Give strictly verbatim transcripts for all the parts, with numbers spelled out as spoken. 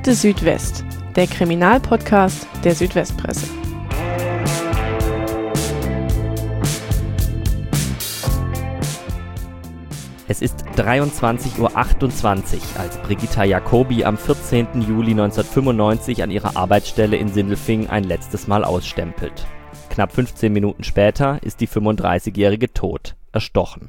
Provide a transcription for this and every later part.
Akte Südwest, der Kriminalpodcast der Südwestpresse. Es ist dreiundzwanzig Uhr achtundzwanzig, als Brigitta Jacobi am vierzehnten Juli neunzehnhundertfünfundneunzig an ihrer Arbeitsstelle in Sindelfingen ein letztes Mal ausstempelt. Knapp fünfzehn Minuten später ist die fünfunddreißigjährige tot, erstochen.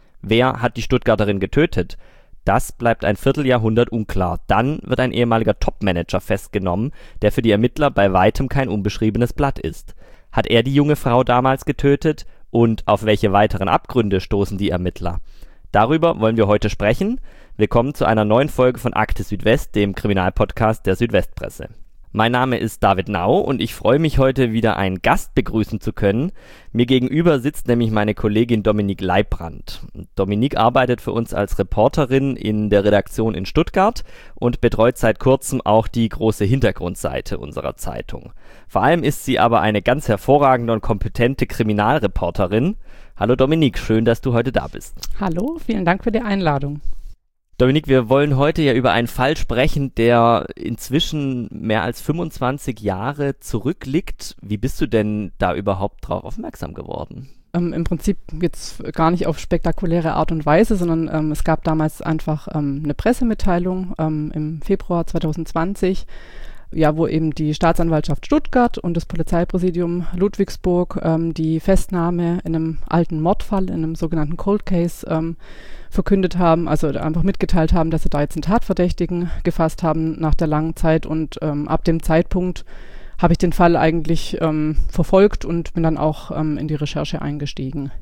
Wer hat die Stuttgarterin getötet? Das bleibt ein Vierteljahrhundert unklar. Dann wird ein ehemaliger Topmanager festgenommen, der für die Ermittler bei weitem kein unbeschriebenes Blatt ist. Hat er die junge Frau damals getötet? Und auf welche weiteren Abgründe stoßen die Ermittler? Darüber wollen wir heute sprechen. Willkommen zu einer neuen Folge von Akte Südwest, dem Kriminalpodcast der Südwestpresse. Mein Name ist David Nau und ich freue mich, heute wieder einen Gast begrüßen zu können. Mir gegenüber sitzt nämlich meine Kollegin Dominique Leibrand. Dominique arbeitet für uns als Reporterin in der Redaktion in Stuttgart und betreut seit kurzem auch die große Hintergrundseite unserer Zeitung. Vor allem ist sie aber eine ganz hervorragende und kompetente Kriminalreporterin. Hallo Dominique, schön, dass du heute da bist. Hallo, vielen Dank für die Einladung. Dominique, wir wollen heute ja über einen Fall sprechen, der inzwischen mehr als fünfundzwanzig Jahre zurückliegt. Wie bist du denn da überhaupt drauf aufmerksam geworden? Ähm, Im Prinzip jetzt gar nicht auf spektakuläre Art und Weise, sondern ähm, es gab damals einfach ähm, eine Pressemitteilung ähm, im Februar zweitausendzwanzig, ja, wo eben die Staatsanwaltschaft Stuttgart und das Polizeipräsidium Ludwigsburg ähm, die Festnahme in einem alten Mordfall, in einem sogenannten Cold Case, ähm, verkündet haben, also einfach mitgeteilt haben, dass sie da jetzt einen Tatverdächtigen gefasst haben nach der langen Zeit. Und ähm, ab dem Zeitpunkt habe ich den Fall eigentlich ähm, verfolgt und bin dann auch ähm, in die Recherche eingestiegen.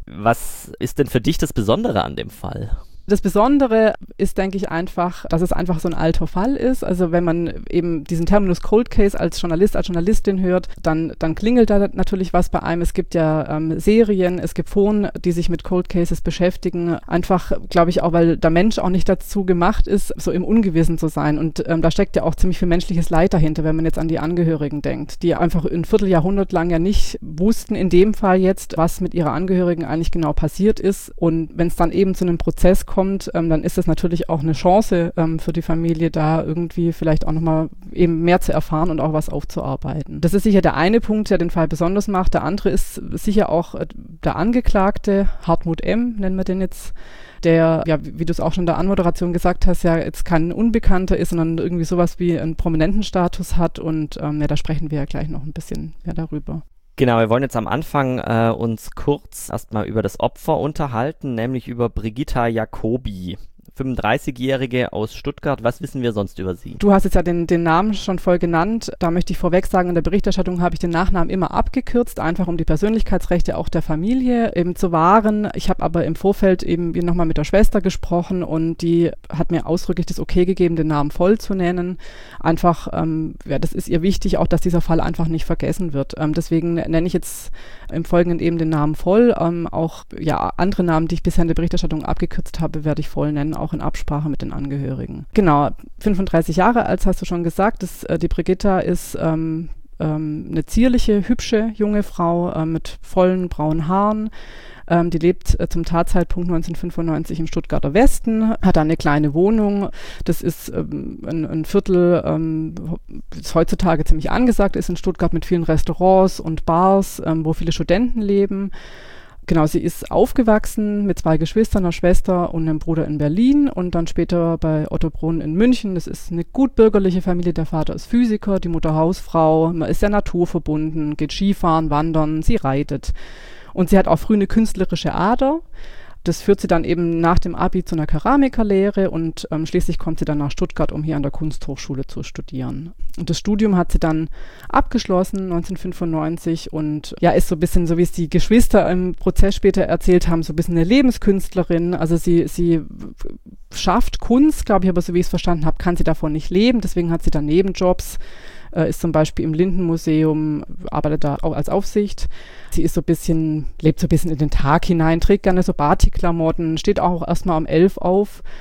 Was ist denn für dich das Besondere an dem Fall? Das Besondere ist, denke ich, einfach, dass es einfach so ein alter Fall ist. Also wenn man eben diesen Terminus Cold Case als Journalist, als Journalistin hört, dann, dann klingelt da natürlich was bei einem. Es gibt ja ähm, Serien, es gibt Foren, die sich mit Cold Cases beschäftigen. Einfach, glaube ich, auch, weil der Mensch auch nicht dazu gemacht ist, so im Ungewissen zu sein. Und ähm, da steckt ja auch ziemlich viel menschliches Leid dahinter, wenn man jetzt an die Angehörigen denkt, die einfach ein Vierteljahrhundert lang ja nicht wussten, in dem Fall jetzt, was mit ihrer Angehörigen eigentlich genau passiert ist. Und wenn es dann eben zu einem Prozess kommt, kommt, ähm, dann ist das natürlich auch eine Chance ähm, für die Familie, da irgendwie vielleicht auch nochmal eben mehr zu erfahren und auch was aufzuarbeiten. Das ist sicher der eine Punkt, der den Fall besonders macht. Der andere ist sicher auch äh, der Angeklagte, Hartmut M., nennen wir den jetzt, der, ja, wie, wie du es auch schon in der Anmoderation gesagt hast, ja jetzt kein Unbekannter ist, sondern irgendwie sowas wie einen prominenten Status hat. Und ähm, ja, da sprechen wir ja gleich noch ein bisschen mehr darüber. Genau, wir wollen jetzt am Anfang äh, uns kurz erstmal über das Opfer unterhalten, nämlich über Brigitta Jacobi, fünfunddreißigjährige aus Stuttgart. Was wissen wir sonst über sie? Du hast jetzt ja den, den Namen schon voll genannt. Da möchte ich vorweg sagen, in der Berichterstattung habe ich den Nachnamen immer abgekürzt, einfach um die Persönlichkeitsrechte auch der Familie eben zu wahren. Ich habe aber im Vorfeld eben nochmal mit der Schwester gesprochen und die hat mir ausdrücklich das Okay gegeben, den Namen voll zu nennen. Einfach, ähm, ja, das ist ihr wichtig, auch dass dieser Fall einfach nicht vergessen wird. Ähm, deswegen nenne ich jetzt im Folgenden eben den Namen voll. Ähm, auch ja andere Namen, die ich bisher in der Berichterstattung abgekürzt habe, werde ich voll nennen, auch in Absprache mit den Angehörigen. Genau, fünfunddreißig Jahre alt, hast du schon gesagt. Das, äh, die Brigitta ist ähm, ähm, eine zierliche, hübsche junge Frau äh, mit vollen braunen Haaren. Ähm, die lebt äh, zum Tatzeitpunkt neunzehnhundertfünfundneunzig im Stuttgarter Westen, hat da eine kleine Wohnung. Das ist ähm, ein, ein Viertel, ähm, das heutzutage ziemlich angesagt ist in Stuttgart, mit vielen Restaurants und Bars, ähm, wo viele Studenten leben. Genau, sie ist aufgewachsen mit zwei Geschwistern, einer Schwester und einem Bruder in Berlin und dann später bei Otto Brunn in München. Das ist eine gut bürgerliche Familie. Der Vater ist Physiker, die Mutter Hausfrau. Man ist sehr naturverbunden, geht Skifahren, wandern, sie reitet. Und sie hat auch früh eine künstlerische Ader. Das führt sie dann eben nach dem Abi zu einer Keramikerlehre und ähm, schließlich kommt sie dann nach Stuttgart, um hier an der Kunsthochschule zu studieren. Und das Studium hat sie dann abgeschlossen neunzehnhundertfünfundneunzig und ja, ist so ein bisschen, so wie es die Geschwister im Prozess später erzählt haben, so ein bisschen eine Lebenskünstlerin. Also sie, sie schafft Kunst, glaube ich, aber so wie ich es verstanden habe, kann sie davon nicht leben. Deswegen hat sie dann Nebenjobs. Ist zum Beispiel im Lindenmuseum, arbeitet da auch als Aufsicht. Sie ist so ein bisschen, lebt so ein bisschen in den Tag hinein, trägt gerne so Batik-Klamotten, steht auch erstmal um elf auf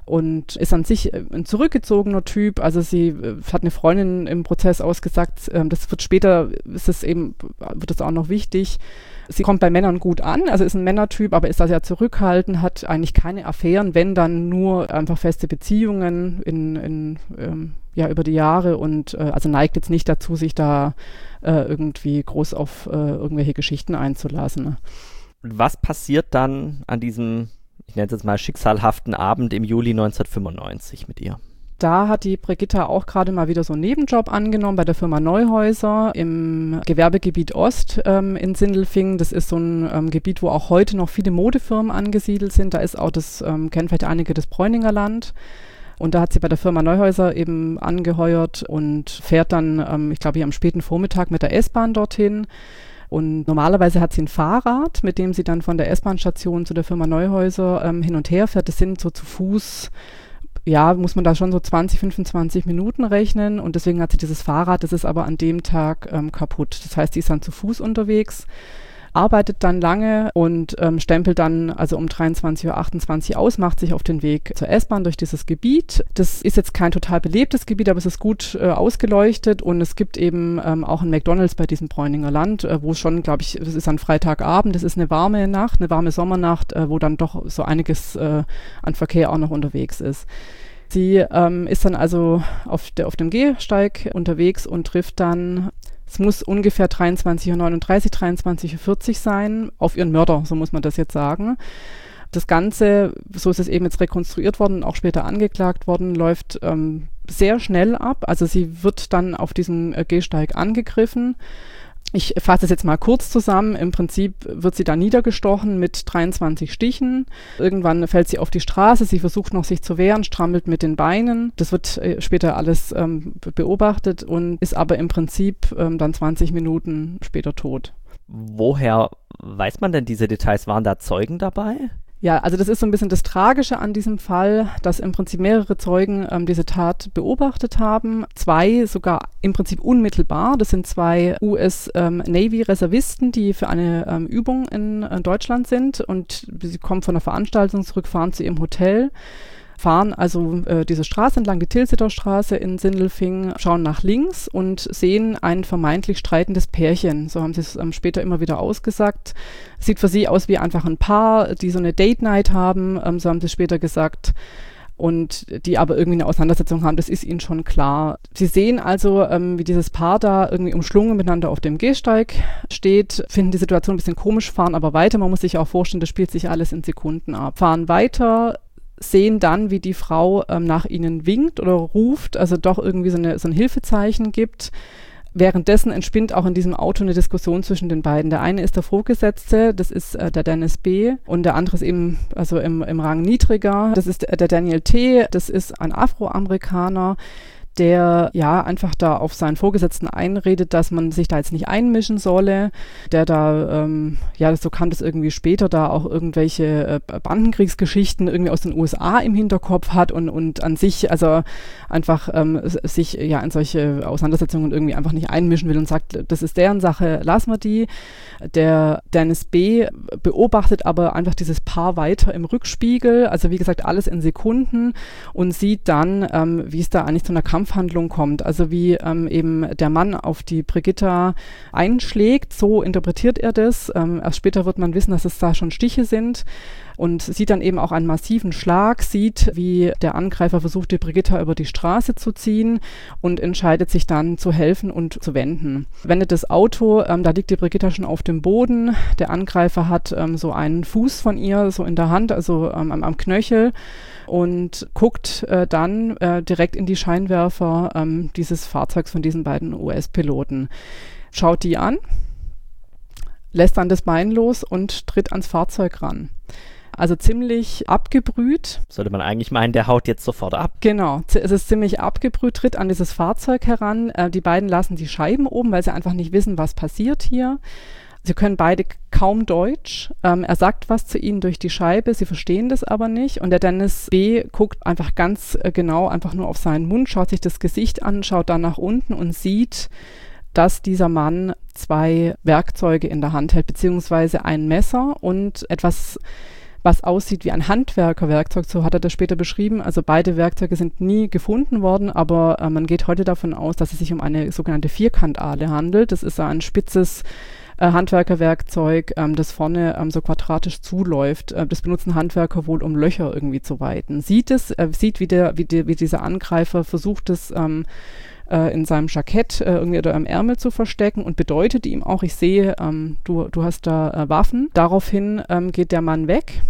und ist an sich ein zurückgezogener Typ. Also sie äh, hat eine Freundin im Prozess ausgesagt, äh, das wird später, ist es eben, wird es auch noch wichtig. Sie kommt bei Männern gut an, also ist ein Männertyp, aber ist da sehr zurückhaltend, hat eigentlich keine Affären, wenn dann nur einfach feste Beziehungen in, in ähm, ja, über die Jahre und äh, also neigt jetzt nicht dazu, sich da äh, irgendwie groß auf äh, irgendwelche Geschichten einzulassen. Was passiert dann an diesem, ich nenne es jetzt mal schicksalhaften Abend im Juli neunzehnhundertfünfundneunzig mit ihr? Da hat die Brigitta auch gerade mal wieder so einen Nebenjob angenommen bei der Firma Neuhäuser im Gewerbegebiet Ost ähm, in Sindelfingen. Das ist so ein ähm, Gebiet, wo auch heute noch viele Modefirmen angesiedelt sind. Da ist auch das, ähm, kennen vielleicht einige, das Bräuninger Land. Und da hat sie bei der Firma Neuhäuser eben angeheuert und fährt dann, ähm, ich glaube, hier am späten Vormittag mit der S-Bahn dorthin. Und normalerweise hat sie ein Fahrrad, mit dem sie dann von der S-Bahn-Station zu der Firma Neuhäuser ähm, hin und her fährt. Das sind so zu Fuß, ja, muss man da schon so zwanzig, fünfundzwanzig Minuten rechnen. Und deswegen hat sie dieses Fahrrad, das ist aber an dem Tag ähm, kaputt. Das heißt, die ist dann zu Fuß unterwegs, arbeitet dann lange und ähm, stempelt dann also um dreiundzwanzig Uhr achtundzwanzig aus, macht sich auf den Weg zur S-Bahn durch dieses Gebiet. Das ist jetzt kein total belebtes Gebiet, aber es ist gut äh, ausgeleuchtet und es gibt eben ähm, auch ein McDonald's bei diesem Bräuninger Land, äh, wo schon, glaube ich, es ist ein Freitagabend, es ist eine warme Nacht, eine warme Sommernacht, äh, wo dann doch so einiges äh, an Verkehr auch noch unterwegs ist. Sie ähm, ist dann also auf, der, auf dem Gehsteig unterwegs und trifft dann, es muss ungefähr dreiundzwanzig Uhr neununddreißig, dreiundzwanzig Uhr vierzig sein, auf ihren Mörder, so muss man das jetzt sagen. Das Ganze, so ist es eben jetzt rekonstruiert worden, auch später angeklagt worden, läuft ähm, sehr schnell ab. Also sie wird dann auf diesem äh, Gehsteig angegriffen. Ich fasse es jetzt mal kurz zusammen. Im Prinzip wird sie da niedergestochen mit dreiundzwanzig Stichen. Irgendwann fällt sie auf die Straße. Sie versucht noch sich zu wehren, strammelt mit den Beinen. Das wird äh, später alles ähm, beobachtet und ist aber im Prinzip ähm, dann zwanzig Minuten später tot. Woher weiß man denn diese Details? Waren da Zeugen dabei? Ja, also das ist so ein bisschen das Tragische an diesem Fall, dass im Prinzip mehrere Zeugen ähm, diese Tat beobachtet haben. Zwei sogar im Prinzip unmittelbar. Das sind zwei U S ähm, Navy-Reservisten, die für eine ähm, Übung in äh, Deutschland sind und sie kommen von einer Veranstaltung zurück, fahren zu ihrem Hotel, fahren also äh, diese Straße entlang, die Tilsiter Straße in Sindelfingen, schauen nach links und sehen ein vermeintlich streitendes Pärchen. So haben sie es ähm, später immer wieder ausgesagt. Sieht für sie aus wie einfach ein Paar, die so eine Date-Night haben, ähm, so haben sie später gesagt. Und die aber irgendwie eine Auseinandersetzung haben, das ist ihnen schon klar. Sie sehen also, ähm, wie dieses Paar da irgendwie umschlungen miteinander auf dem Gehsteig steht, finden die Situation ein bisschen komisch, fahren aber weiter. Man muss sich auch vorstellen, das spielt sich alles in Sekunden ab. Fahren weiter, sehen dann, wie die Frau ähm, nach ihnen winkt oder ruft, also doch irgendwie so, eine, so ein Hilfezeichen gibt. Währenddessen entspinnt auch in diesem Auto eine Diskussion zwischen den beiden. Der eine ist der Vorgesetzte, das ist äh, der Dennis B. und der andere ist eben also im, im Rang niedriger. Das ist der Daniel T., das ist ein Afroamerikaner, der ja einfach da auf seinen Vorgesetzten einredet, dass man sich da jetzt nicht einmischen solle, der da, ähm, ja, so kam das irgendwie später, da auch irgendwelche äh, Bandenkriegsgeschichten irgendwie aus den U S A im Hinterkopf hat und, und an sich, also einfach ähm, sich ja in solche Auseinandersetzungen irgendwie einfach nicht einmischen will und sagt, das ist deren Sache, lassen wir die. Der Dennis B. beobachtet aber einfach dieses Paar weiter im Rückspiegel, also wie gesagt, alles in Sekunden und sieht dann, ähm, wie es da eigentlich zu einer Kampfhandlung kommt, also wie ähm, eben der Mann auf die Brigitta einschlägt, so interpretiert er das. Ähm, erst später wird man wissen, dass es da schon Stiche sind und sieht dann eben auch einen massiven Schlag, sieht, wie der Angreifer versucht, die Brigitta über die Straße zu ziehen und entscheidet sich dann zu helfen und zu wenden. Wendet das Auto, ähm, da liegt die Brigitta schon auf dem Boden, der Angreifer hat ähm, so einen Fuß von ihr so in der Hand, also ähm, am, am Knöchel und guckt äh, dann äh, direkt in die Scheinwerfer ähm, dieses Fahrzeugs von diesen beiden U S-Piloten. Schaut die an, lässt dann das Bein los und tritt ans Fahrzeug ran. Also ziemlich abgebrüht. Sollte man eigentlich meinen, der haut jetzt sofort ab. Genau, es ist ziemlich abgebrüht, tritt an dieses Fahrzeug heran. Äh, die beiden lassen die Scheiben oben, weil sie einfach nicht wissen, was passiert hier. Sie können beide kaum Deutsch. Ähm, er sagt was zu ihnen durch die Scheibe, sie verstehen das aber nicht. Und der Dennis B. guckt einfach ganz äh, genau einfach nur auf seinen Mund, schaut sich das Gesicht an, schaut dann nach unten und sieht, dass dieser Mann zwei Werkzeuge in der Hand hält, beziehungsweise ein Messer und etwas was aussieht wie ein Handwerkerwerkzeug, so hat er das später beschrieben. Also beide Werkzeuge sind nie gefunden worden, aber äh, man geht heute davon aus, dass es sich um eine sogenannte Vierkantahle handelt. Das ist ein spitzes äh, Handwerkerwerkzeug, ähm, das vorne ähm, so quadratisch zuläuft. Äh, das benutzen Handwerker wohl, um Löcher irgendwie zu weiten. Sieht es, äh, sieht, wie, der, wie, der, wie dieser Angreifer versucht, es ähm, in seinem Jackett äh, irgendwie oder im Ärmel zu verstecken und bedeutet ihm auch, ich sehe, ähm, du, du hast da äh, Waffen. Daraufhin ähm, geht der Mann weg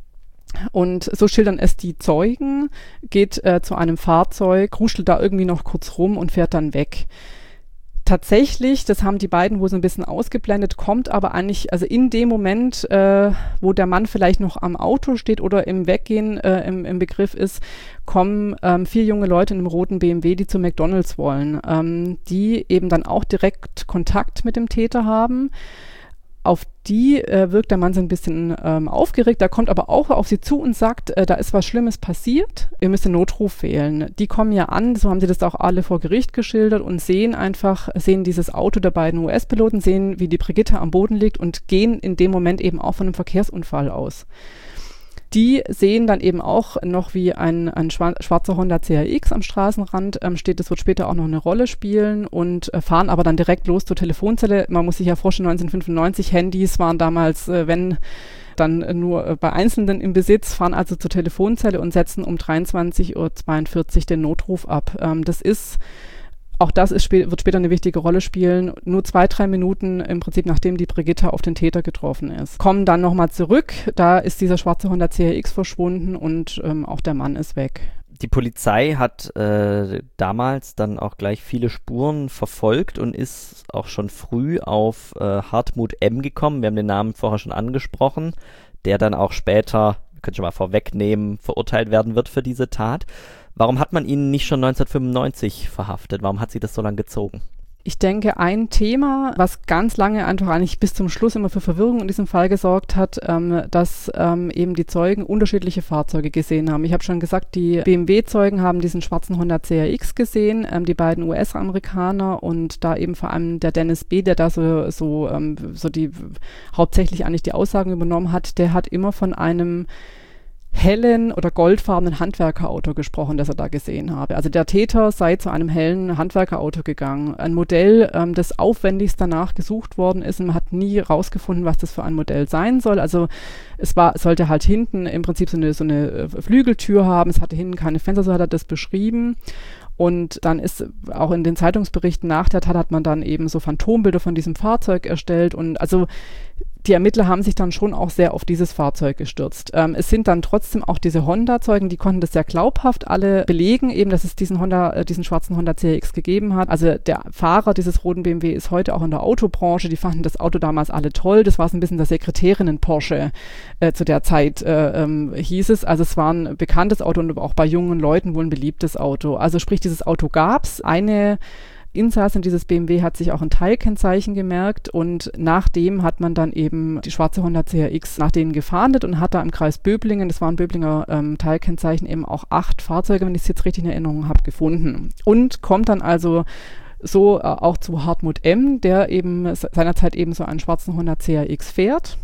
und so schildern es die Zeugen, geht äh, zu einem Fahrzeug, kruschelt da irgendwie noch kurz rum und fährt dann weg. Tatsächlich, das haben die beiden wohl so ein bisschen ausgeblendet, kommt aber eigentlich, also in dem Moment, äh, wo der Mann vielleicht noch am Auto steht oder im Weggehen äh, im, im Begriff ist, kommen ähm, vier junge Leute in einem roten B M W, die zu McDonald's wollen, ähm, die eben dann auch direkt Kontakt mit dem Täter haben. Auf die äh, wirkt der Mann so ein bisschen ähm, aufgeregt, da kommt aber auch auf sie zu und sagt, äh, da ist was Schlimmes passiert, ihr müsst den Notruf wählen. Die kommen ja an, so haben sie das auch alle vor Gericht geschildert und sehen einfach, sehen dieses Auto der beiden U S-Piloten, sehen, wie die Brigitte am Boden liegt und gehen in dem Moment eben auch von einem Verkehrsunfall aus. Die sehen dann eben auch noch, wie ein, ein schwarzer Honda C R X am Straßenrand ähm, steht. Das wird später auch noch eine Rolle spielen und äh, fahren aber dann direkt los zur Telefonzelle. Man muss sich ja vorstellen, neunzehnhundertfünfundneunzig, Handys waren damals, äh, wenn dann äh, nur äh, bei Einzelnen im Besitz, fahren also zur Telefonzelle und setzen um dreiundzwanzig Uhr zweiundvierzig den Notruf ab. Ähm, das ist Auch das ist, wird später eine wichtige Rolle spielen. Nur zwei, drei Minuten im Prinzip, nachdem die Brigitte auf den Täter getroffen ist. Kommen dann nochmal zurück. Da ist dieser schwarze Honda C R X verschwunden und ähm, auch der Mann ist weg. Die Polizei hat äh, damals dann auch gleich viele Spuren verfolgt und ist auch schon früh auf äh, Hartmut M. gekommen. Wir haben den Namen vorher schon angesprochen, der dann auch später, wir können schon mal vorwegnehmen, verurteilt werden wird für diese Tat. Warum hat man ihn nicht schon neunzehnhundertfünfundneunzig verhaftet? Warum hat sich das so lange gezogen? Ich denke, ein Thema, was ganz lange einfach eigentlich bis zum Schluss immer für Verwirrung in diesem Fall gesorgt hat, ähm, dass ähm, eben die Zeugen unterschiedliche Fahrzeuge gesehen haben. Ich habe schon gesagt, die B M W-Zeugen haben diesen schwarzen Honda C R X gesehen, ähm, die beiden U S-Amerikaner und da eben vor allem der Dennis B., der da so, so, ähm, so die hauptsächlich eigentlich die Aussagen übernommen hat, der hat immer von einem hellen oder goldfarbenen Handwerkerauto gesprochen, das er da gesehen habe. Also der Täter sei zu einem hellen Handwerkerauto gegangen. Ein Modell, ähm, das aufwendigst danach gesucht worden ist und man hat nie rausgefunden, was das für ein Modell sein soll. Also es war, sollte halt hinten im Prinzip so eine, so eine Flügeltür haben, es hatte hinten keine Fenster, so hat er das beschrieben. Und dann ist auch in den Zeitungsberichten nach der Tat hat man dann eben so Phantombilder von diesem Fahrzeug erstellt und also die Ermittler haben sich dann schon auch sehr auf dieses Fahrzeug gestürzt. Ähm, es sind dann trotzdem auch diese Honda-Zeugen, die konnten das sehr glaubhaft alle belegen, eben, dass es diesen Honda, äh, diesen schwarzen Honda C R X gegeben hat. Also der Fahrer dieses roten B M W ist heute auch in der Autobranche. Die fanden das Auto damals alle toll. Das war so ein bisschen der Sekretärinnen-Porsche äh, zu der Zeit, äh, ähm, hieß es. Also es war ein bekanntes Auto und auch bei jungen Leuten wohl ein beliebtes Auto. Also sprich, dieses Auto gab's. Eine Insassin dieses B M W hat sich auch ein Teilkennzeichen gemerkt und nachdem hat man dann eben die schwarze Honda C R X nach denen gefahndet und hat da im Kreis Böblingen, das waren Böblinger ähm, Teilkennzeichen, eben auch acht Fahrzeuge, wenn ich es jetzt richtig in Erinnerung habe, gefunden. Und kommt dann also so äh, auch zu Hartmut M., der eben seinerzeit eben so einen schwarzen Honda C R X fährt.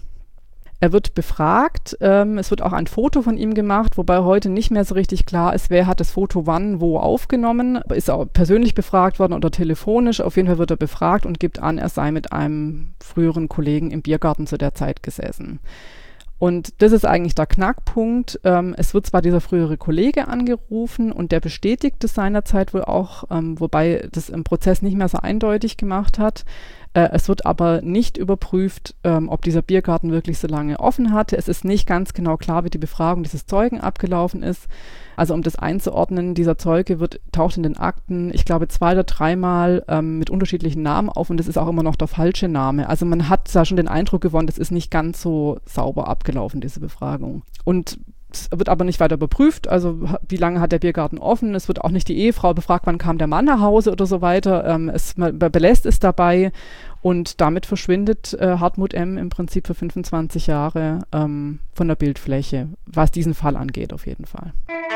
Er wird befragt, ähm, es wird auch ein Foto von ihm gemacht, wobei heute nicht mehr so richtig klar ist, wer hat das Foto wann, wo aufgenommen. Ist er auch persönlich befragt worden oder telefonisch. Auf jeden Fall wird er befragt und gibt an, er sei mit einem früheren Kollegen im Biergarten zu der Zeit gesessen. Und das ist eigentlich der Knackpunkt. Ähm, es wird zwar dieser frühere Kollege angerufen und der bestätigt es seinerzeit wohl auch, ähm, wobei das im Prozess nicht mehr so eindeutig gemacht hat. Äh, es wird aber nicht überprüft, ähm, ob dieser Biergarten wirklich so lange offen hatte. Es ist nicht ganz genau klar, wie die Befragung dieses Zeugen abgelaufen ist. Also um das einzuordnen, dieser Zeuge wird, taucht in den Akten, ich glaube, zwei oder dreimal ähm, mit unterschiedlichen Namen auf und das ist auch immer noch der falsche Name. Also man hat da schon den Eindruck gewonnen, das ist nicht ganz so sauber abgelaufen, diese Befragung. Und es wird aber nicht weiter überprüft, also wie lange hat der Biergarten offen, es wird auch nicht die Ehefrau befragt, wann kam der Mann nach Hause oder so weiter, ähm, es, man belässt es dabei und damit verschwindet äh, Hartmut M. im Prinzip für fünfundzwanzig Jahre ähm, von der Bildfläche, was diesen Fall angeht auf jeden Fall.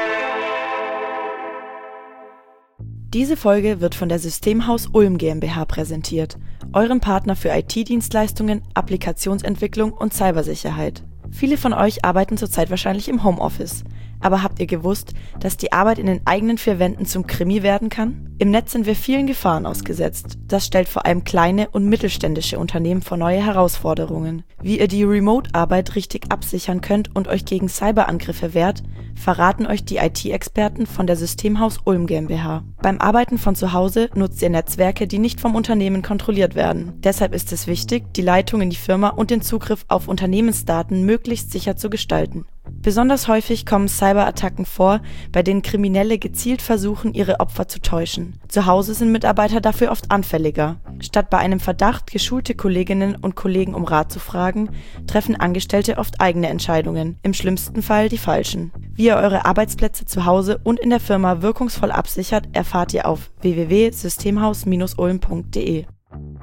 Diese Folge wird von der Systemhaus Ulm GmbH präsentiert, eurem Partner für I T-Dienstleistungen, Applikationsentwicklung und Cybersicherheit. Viele von euch arbeiten zurzeit wahrscheinlich im Homeoffice. Aber habt ihr gewusst, dass die Arbeit in den eigenen vier Wänden zum Krimi werden kann? Im Netz sind wir vielen Gefahren ausgesetzt. Das stellt vor allem kleine und mittelständische Unternehmen vor neue Herausforderungen. Wie ihr die Remote-Arbeit richtig absichern könnt und euch gegen Cyberangriffe wehrt, verraten euch die I T-Experten von der Systemhaus Ulm GmbH. Beim Arbeiten von zu Hause nutzt ihr Netzwerke, die nicht vom Unternehmen kontrolliert werden. Deshalb ist es wichtig, die Leitung in die Firma und den Zugriff auf Unternehmensdaten möglichst sicher zu gestalten. Besonders häufig kommen Cyberattacken vor, bei denen Kriminelle gezielt versuchen, ihre Opfer zu täuschen. Zu Hause sind Mitarbeiter dafür oft anfälliger. Statt bei einem Verdacht geschulte Kolleginnen und Kollegen um Rat zu fragen, treffen Angestellte oft eigene Entscheidungen, im schlimmsten Fall die falschen. Wie ihr eure Arbeitsplätze zu Hause und in der Firma wirkungsvoll absichert, erfahrt ihr auf w w w punkt systemhaus Bindestrich ulm punkt d e.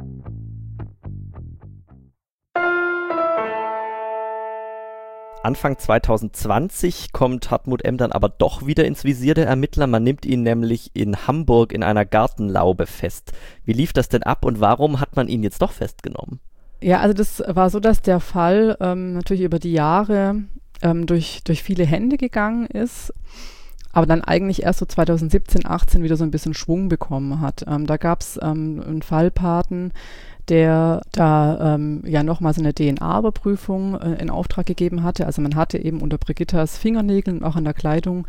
Anfang zwanzig zwanzig kommt Hartmut M. dann aber doch wieder ins Visier der Ermittler. Man nimmt ihn nämlich in Hamburg in einer Gartenlaube fest. Wie lief das denn ab und warum hat man ihn jetzt doch festgenommen? Ja, also das war so, dass der Fall ähm, natürlich über die Jahre ähm, durch, durch viele Hände gegangen ist, aber dann eigentlich erst so zwanzig siebzehn, achtzehn wieder so ein bisschen Schwung bekommen hat. Ähm, da gab es ähm, einen Fallpaten, der da ähm, ja nochmal so eine D N A-Überprüfung äh, in Auftrag gegeben hatte. Also man hatte eben unter Brigittas Fingernägeln und auch an der Kleidung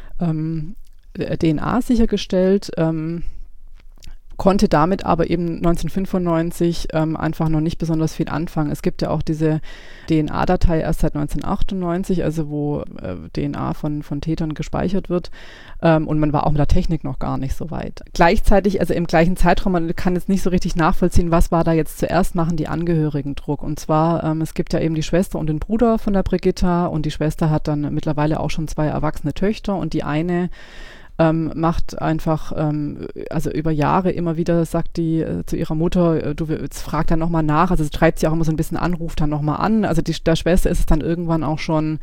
ähm, D N A sichergestellt, ähm, konnte damit aber eben neunzehnhundertfünfundneunzig ähm, einfach noch nicht besonders viel anfangen. Es gibt ja auch diese D N A-Datei erst seit neunzehnhundertachtundneunzig, also wo äh, D N A von, von Tätern gespeichert wird. Ähm, und man war auch mit der Technik noch gar nicht so weit. Gleichzeitig, also im gleichen Zeitraum, man kann jetzt nicht so richtig nachvollziehen, was war da jetzt zuerst, machen die Angehörigen Druck. Und zwar, ähm, es gibt ja eben die Schwester und den Bruder von der Brigitta und die Schwester hat dann mittlerweile auch schon zwei erwachsene Töchter und die eine Ähm, macht einfach, ähm, also über Jahre immer wieder, sagt die äh, zu ihrer Mutter, äh, du jetzt frag dann nochmal nach, also sie treibt sie auch immer so ein bisschen an, ruft dann nochmal an, also die, der Schwester ist es dann irgendwann auch schon,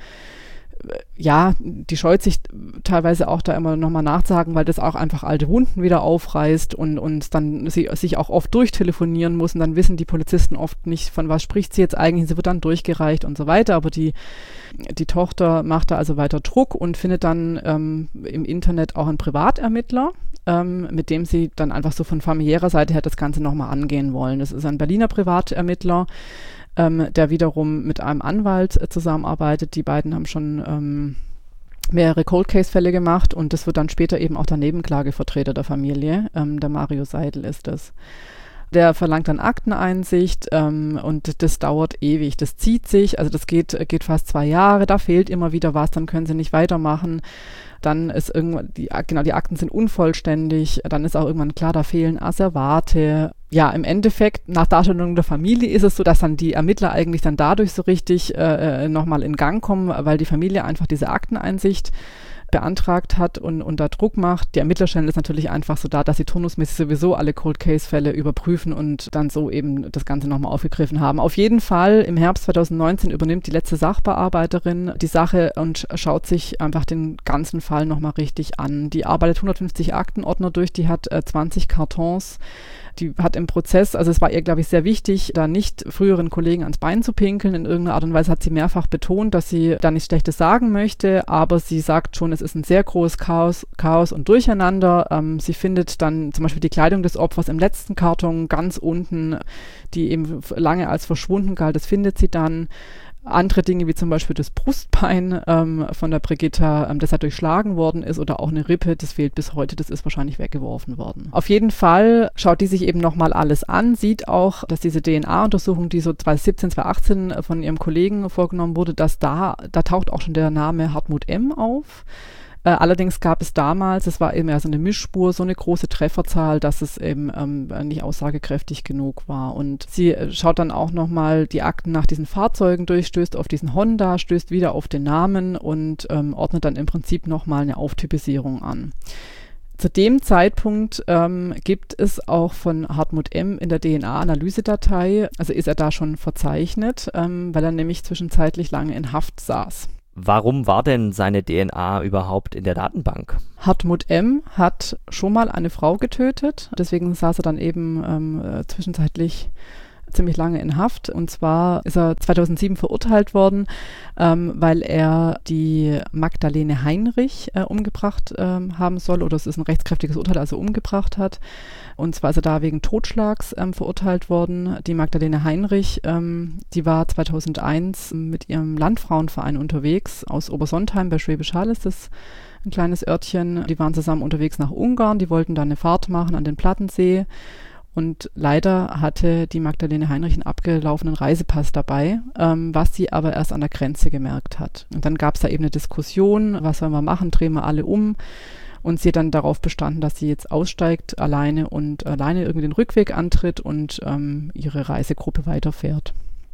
äh, ja, die scheut sich teilweise auch da immer nochmal nachzusagen, weil das auch einfach alte Wunden wieder aufreißt und, und dann sie sich auch oft durchtelefonieren muss und dann wissen die Polizisten oft nicht, von was spricht sie jetzt eigentlich, sie wird dann durchgereicht und so weiter, aber die Die Tochter macht da also weiter Druck und findet dann ähm, im Internet auch einen Privatermittler, ähm, mit dem sie dann einfach so von familiärer Seite her das Ganze nochmal angehen wollen. Das ist ein Berliner Privatermittler, ähm, der wiederum mit einem Anwalt äh, zusammenarbeitet. Die beiden haben schon ähm, mehrere Cold-Case-Fälle gemacht und das wird dann später eben auch der Nebenklagevertreter der Familie. Ähm, der Mario Seidel ist das. Der verlangt dann Akteneinsicht ähm, und das dauert ewig, das zieht sich, also das geht, geht fast zwei Jahre, da fehlt immer wieder was, dann können sie nicht weitermachen. Dann ist irgendwann, die, genau, die Akten sind unvollständig, dann ist auch irgendwann klar, da fehlen Asservate. Ja, im Endeffekt, nach Darstellung der Familie ist es so, dass dann die Ermittler eigentlich dann dadurch so richtig äh, nochmal in Gang kommen, weil die Familie einfach diese Akteneinsicht beantragt hat und, und da Druck macht. Die Ermittlerstelle ist natürlich einfach so da, dass sie turnusmäßig sowieso alle Cold-Case-Fälle überprüfen und dann so eben das Ganze nochmal aufgegriffen haben. Auf jeden Fall im Herbst zwanzig neunzehn übernimmt die letzte Sachbearbeiterin die Sache und schaut sich einfach den ganzen Fall nochmal richtig an. Die arbeitet hundertfünfzig Aktenordner durch, die hat äh, zwanzig Kartons. Die hat im Prozess, also es war ihr, glaube ich, sehr wichtig, da nicht früheren Kollegen ans Bein zu pinkeln. In irgendeiner Art und Weise hat sie mehrfach betont, dass sie da nichts Schlechtes sagen möchte, aber sie sagt schon, es ist ein sehr großes Chaos, Chaos und Durcheinander. Ähm, sie findet dann zum Beispiel die Kleidung des Opfers im letzten Karton ganz unten, die eben lange als verschwunden galt, das findet sie dann. Andere Dinge wie zum Beispiel das Brustbein ähm, von der Brigitta, ähm, das halt durchschlagen worden ist oder auch eine Rippe, das fehlt bis heute, das ist wahrscheinlich weggeworfen worden. Auf jeden Fall schaut die sich eben nochmal alles an, sieht auch, dass diese D N A-Untersuchung, die so zwanzig siebzehn, zwanzig achtzehn von ihrem Kollegen vorgenommen wurde, dass da, da taucht auch schon der Name Hartmut M. auf. Äh, allerdings gab es damals, es war eben ja so eine Mischspur, so eine große Trefferzahl, dass es eben ähm, nicht aussagekräftig genug war. Und sie äh, schaut dann auch nochmal die Akten nach diesen Fahrzeugen durch, stößt auf diesen Honda, stößt wieder auf den Namen und ähm, ordnet dann im Prinzip nochmal eine Auftypisierung an. Zu dem Zeitpunkt ähm, gibt es auch von Hartmut M. in der D N A-Analysedatei, also ist er da schon verzeichnet, ähm, weil er nämlich zwischenzeitlich lange in Haft saß. Warum war denn seine D N A überhaupt in der Datenbank? Hartmut M. hat schon mal eine Frau getötet, deswegen saß er dann eben ähm, äh, zwischenzeitlich ziemlich lange in Haft. Und zwar ist er zweitausendsieben verurteilt worden, ähm, weil er die Magdalene Heinrich äh, umgebracht ähm, haben soll. Oder es ist ein rechtskräftiges Urteil, also umgebracht hat. Und zwar ist er da wegen Totschlags ähm, verurteilt worden. Die Magdalene Heinrich, ähm, die war zweitausendeins mit ihrem Landfrauenverein unterwegs. Aus Obersontheim bei Schwäbisch Hall ist das ein kleines Örtchen. Die waren zusammen unterwegs nach Ungarn. Die wollten da eine Fahrt machen an den Plattensee. Und leider hatte die Magdalene Heinrich einen abgelaufenen Reisepass dabei, ähm, was sie aber erst an der Grenze gemerkt hat. Und dann gab es da eben eine Diskussion, was sollen wir machen, drehen wir alle um. Und sie hat dann darauf bestanden, dass sie jetzt aussteigt alleine und alleine irgendwie den Rückweg antritt und ähm, ihre Reisegruppe weiterfährt.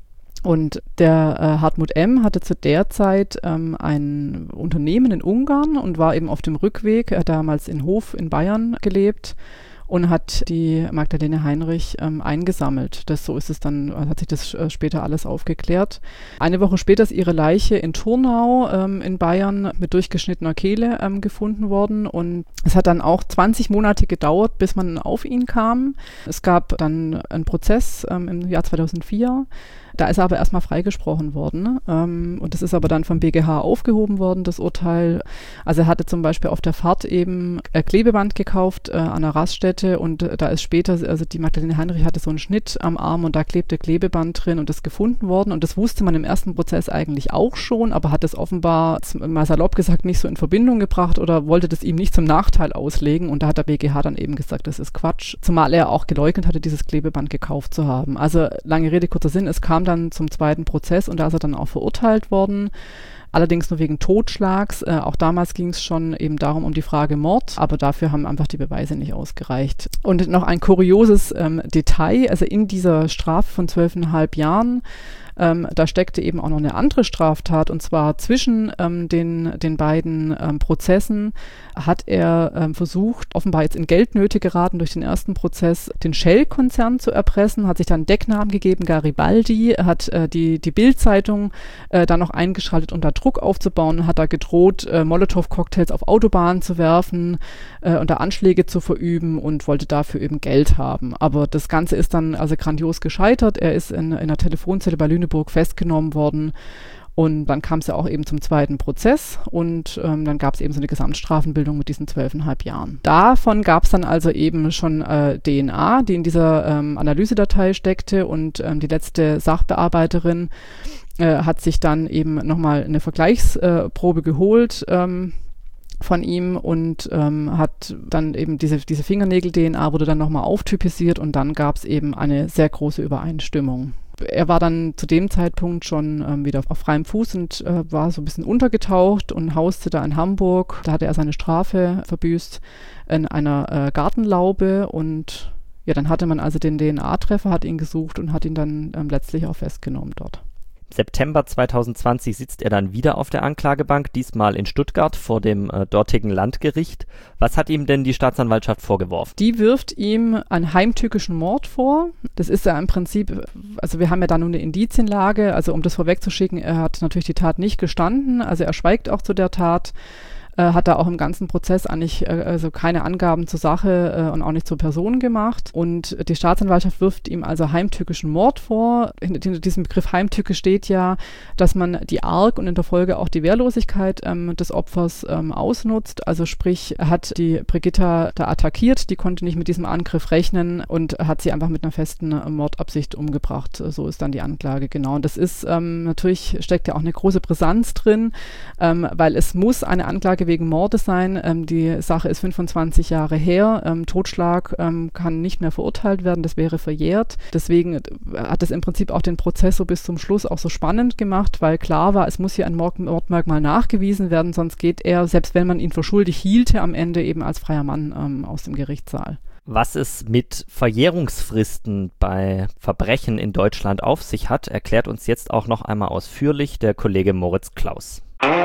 Und der äh, Hartmut M. hatte zu der Zeit ähm, ein Unternehmen in Ungarn und war eben auf dem Rückweg. Er hat damals in Hof in Bayern gelebt und hat die Magdalene Heinrich ähm, eingesammelt. Das, so ist es dann, hat sich das äh, später alles aufgeklärt. Eine Woche später ist ihre Leiche in Turnau ähm, in Bayern mit durchgeschnittener Kehle ähm, gefunden worden. Und es hat dann auch zwanzig Monate gedauert, bis man auf ihn kam. Es gab dann einen Prozess ähm, im Jahr zweitausendvier. Da ist er aber erstmal freigesprochen worden. Ähm, und das ist aber dann vom B G H aufgehoben worden, das Urteil. Also er hatte zum Beispiel auf der Fahrt eben äh, Klebeband gekauft äh, an einer Raststätte und äh, da ist später, also die Magdalene Heinrich hatte so einen Schnitt am Arm und da klebte Klebeband drin und das gefunden worden. Und das wusste man im ersten Prozess eigentlich auch schon, aber hat es offenbar, mal salopp gesagt, nicht so in Verbindung gebracht oder wollte das ihm nicht zum Nachteil auslegen. Und da hat der B G H dann eben gesagt, das ist Quatsch. Zumal er auch geleugnet hatte, dieses Klebeband gekauft zu haben. Also lange Rede, kurzer Sinn, es kam dann zum zweiten Prozess und da ist er dann auch verurteilt worden. Allerdings nur wegen Totschlags. Äh, auch damals ging es schon eben darum, um die Frage Mord, aber dafür haben einfach die Beweise nicht ausgereicht. Und noch ein kurioses ähm, Detail, also in dieser Strafe von zwölfeinhalb Jahren, Ähm, da steckte eben auch noch eine andere Straftat und zwar zwischen ähm, den, den beiden ähm, Prozessen hat er ähm, versucht, offenbar jetzt in Geldnöte geraten durch den ersten Prozess, den Shell-Konzern zu erpressen, hat sich dann einen Decknamen gegeben, Garibaldi, hat äh, die, die Bild-Zeitung äh, dann noch eingeschaltet, um da Druck aufzubauen, hat da gedroht, äh, Molotow-Cocktails auf Autobahnen zu werfen äh, und da Anschläge zu verüben und wollte dafür eben Geld haben. Aber das Ganze ist dann also grandios gescheitert. Er ist in, in einer Telefonzelle bei Lüneburg festgenommen worden und dann kam es ja auch eben zum zweiten Prozess und ähm, dann gab es eben so eine Gesamtstrafenbildung mit diesen zwölfeinhalb Jahren. Davon gab es dann also eben schon äh, D N A, die in dieser ähm, Analysedatei steckte und ähm, die letzte Sachbearbeiterin äh, hat sich dann eben nochmal eine Vergleichsprobe äh, geholt ähm, von ihm und ähm, hat dann eben diese, diese Fingernägel-D N A wurde dann nochmal auftypisiert und dann gab es eben eine sehr große Übereinstimmung. Er war dann zu dem Zeitpunkt schon ähm, wieder auf freiem Fuß und äh, war so ein bisschen untergetaucht und hauste da in Hamburg. Da hatte er seine Strafe verbüßt in einer äh, Gartenlaube und ja, dann hatte man also den D N A-Treffer, hat ihn gesucht und hat ihn dann ähm, letztlich auch festgenommen dort. September zweitausendzwanzig sitzt er dann wieder auf der Anklagebank, diesmal in Stuttgart vor dem äh, dortigen Landgericht. Was hat ihm denn die Staatsanwaltschaft vorgeworfen? Die wirft ihm einen heimtückischen Mord vor. Das ist ja im Prinzip, also wir haben ja da nun eine Indizienlage, also um das vorwegzuschicken, er hat natürlich die Tat nicht gestanden, also er schweigt auch zu der Tat. Äh, hat er auch im ganzen Prozess eigentlich äh, also keine Angaben zur Sache äh, und auch nicht zur Person gemacht. Und die Staatsanwaltschaft wirft ihm also heimtückischen Mord vor. Hinter, hinter diesem Begriff Heimtücke steht ja, dass man die Arg und in der Folge auch die Wehrlosigkeit ähm, des Opfers ähm, ausnutzt. Also sprich, er hat die Brigitta da attackiert, die konnte nicht mit diesem Angriff rechnen und hat sie einfach mit einer festen äh, Mordabsicht umgebracht. So ist dann die Anklage, genau. Und das ist ähm, natürlich, steckt ja auch eine große Brisanz drin, ähm, weil es muss eine Anklage wegen Mordes sein. Ähm, die Sache ist fünfundzwanzig Jahre her. Ähm, Totschlag ähm, kann nicht mehr verurteilt werden, das wäre verjährt. Deswegen hat es im Prinzip auch den Prozess so bis zum Schluss auch so spannend gemacht, weil klar war, es muss hier ein Mord- Mordmerkmal nachgewiesen werden, sonst geht er, selbst wenn man ihn für schuldig hielte, am Ende eben als freier Mann ähm, aus dem Gerichtssaal. Was es mit Verjährungsfristen bei Verbrechen in Deutschland auf sich hat, erklärt uns jetzt auch noch einmal ausführlich der Kollege Moritz Klaus.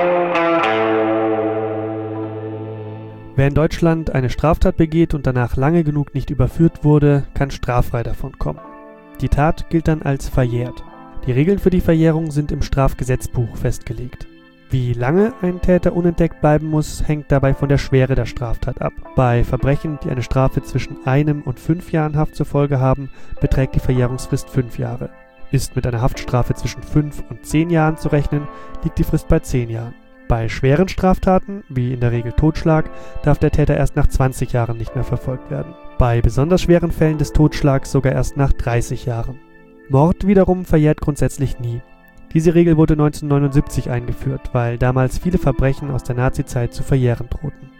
Wer in Deutschland eine Straftat begeht und danach lange genug nicht überführt wurde, kann straffrei davon kommen. Die Tat gilt dann als verjährt. Die Regeln für die Verjährung sind im Strafgesetzbuch festgelegt. Wie lange ein Täter unentdeckt bleiben muss, hängt dabei von der Schwere der Straftat ab. Bei Verbrechen, die eine Strafe zwischen einem und fünf Jahren Haft zur Folge haben, beträgt die Verjährungsfrist fünf Jahre. Ist mit einer Haftstrafe zwischen fünf und zehn Jahren zu rechnen, liegt die Frist bei zehn Jahren. Bei schweren Straftaten, wie in der Regel Totschlag, darf der Täter erst nach zwanzig Jahren nicht mehr verfolgt werden. Bei besonders schweren Fällen des Totschlags sogar erst nach dreißig Jahren. Mord wiederum verjährt grundsätzlich nie. Diese Regel wurde neunzehnhundertneunundsiebzig eingeführt, weil damals viele Verbrechen aus der Nazizeit zu verjähren drohten.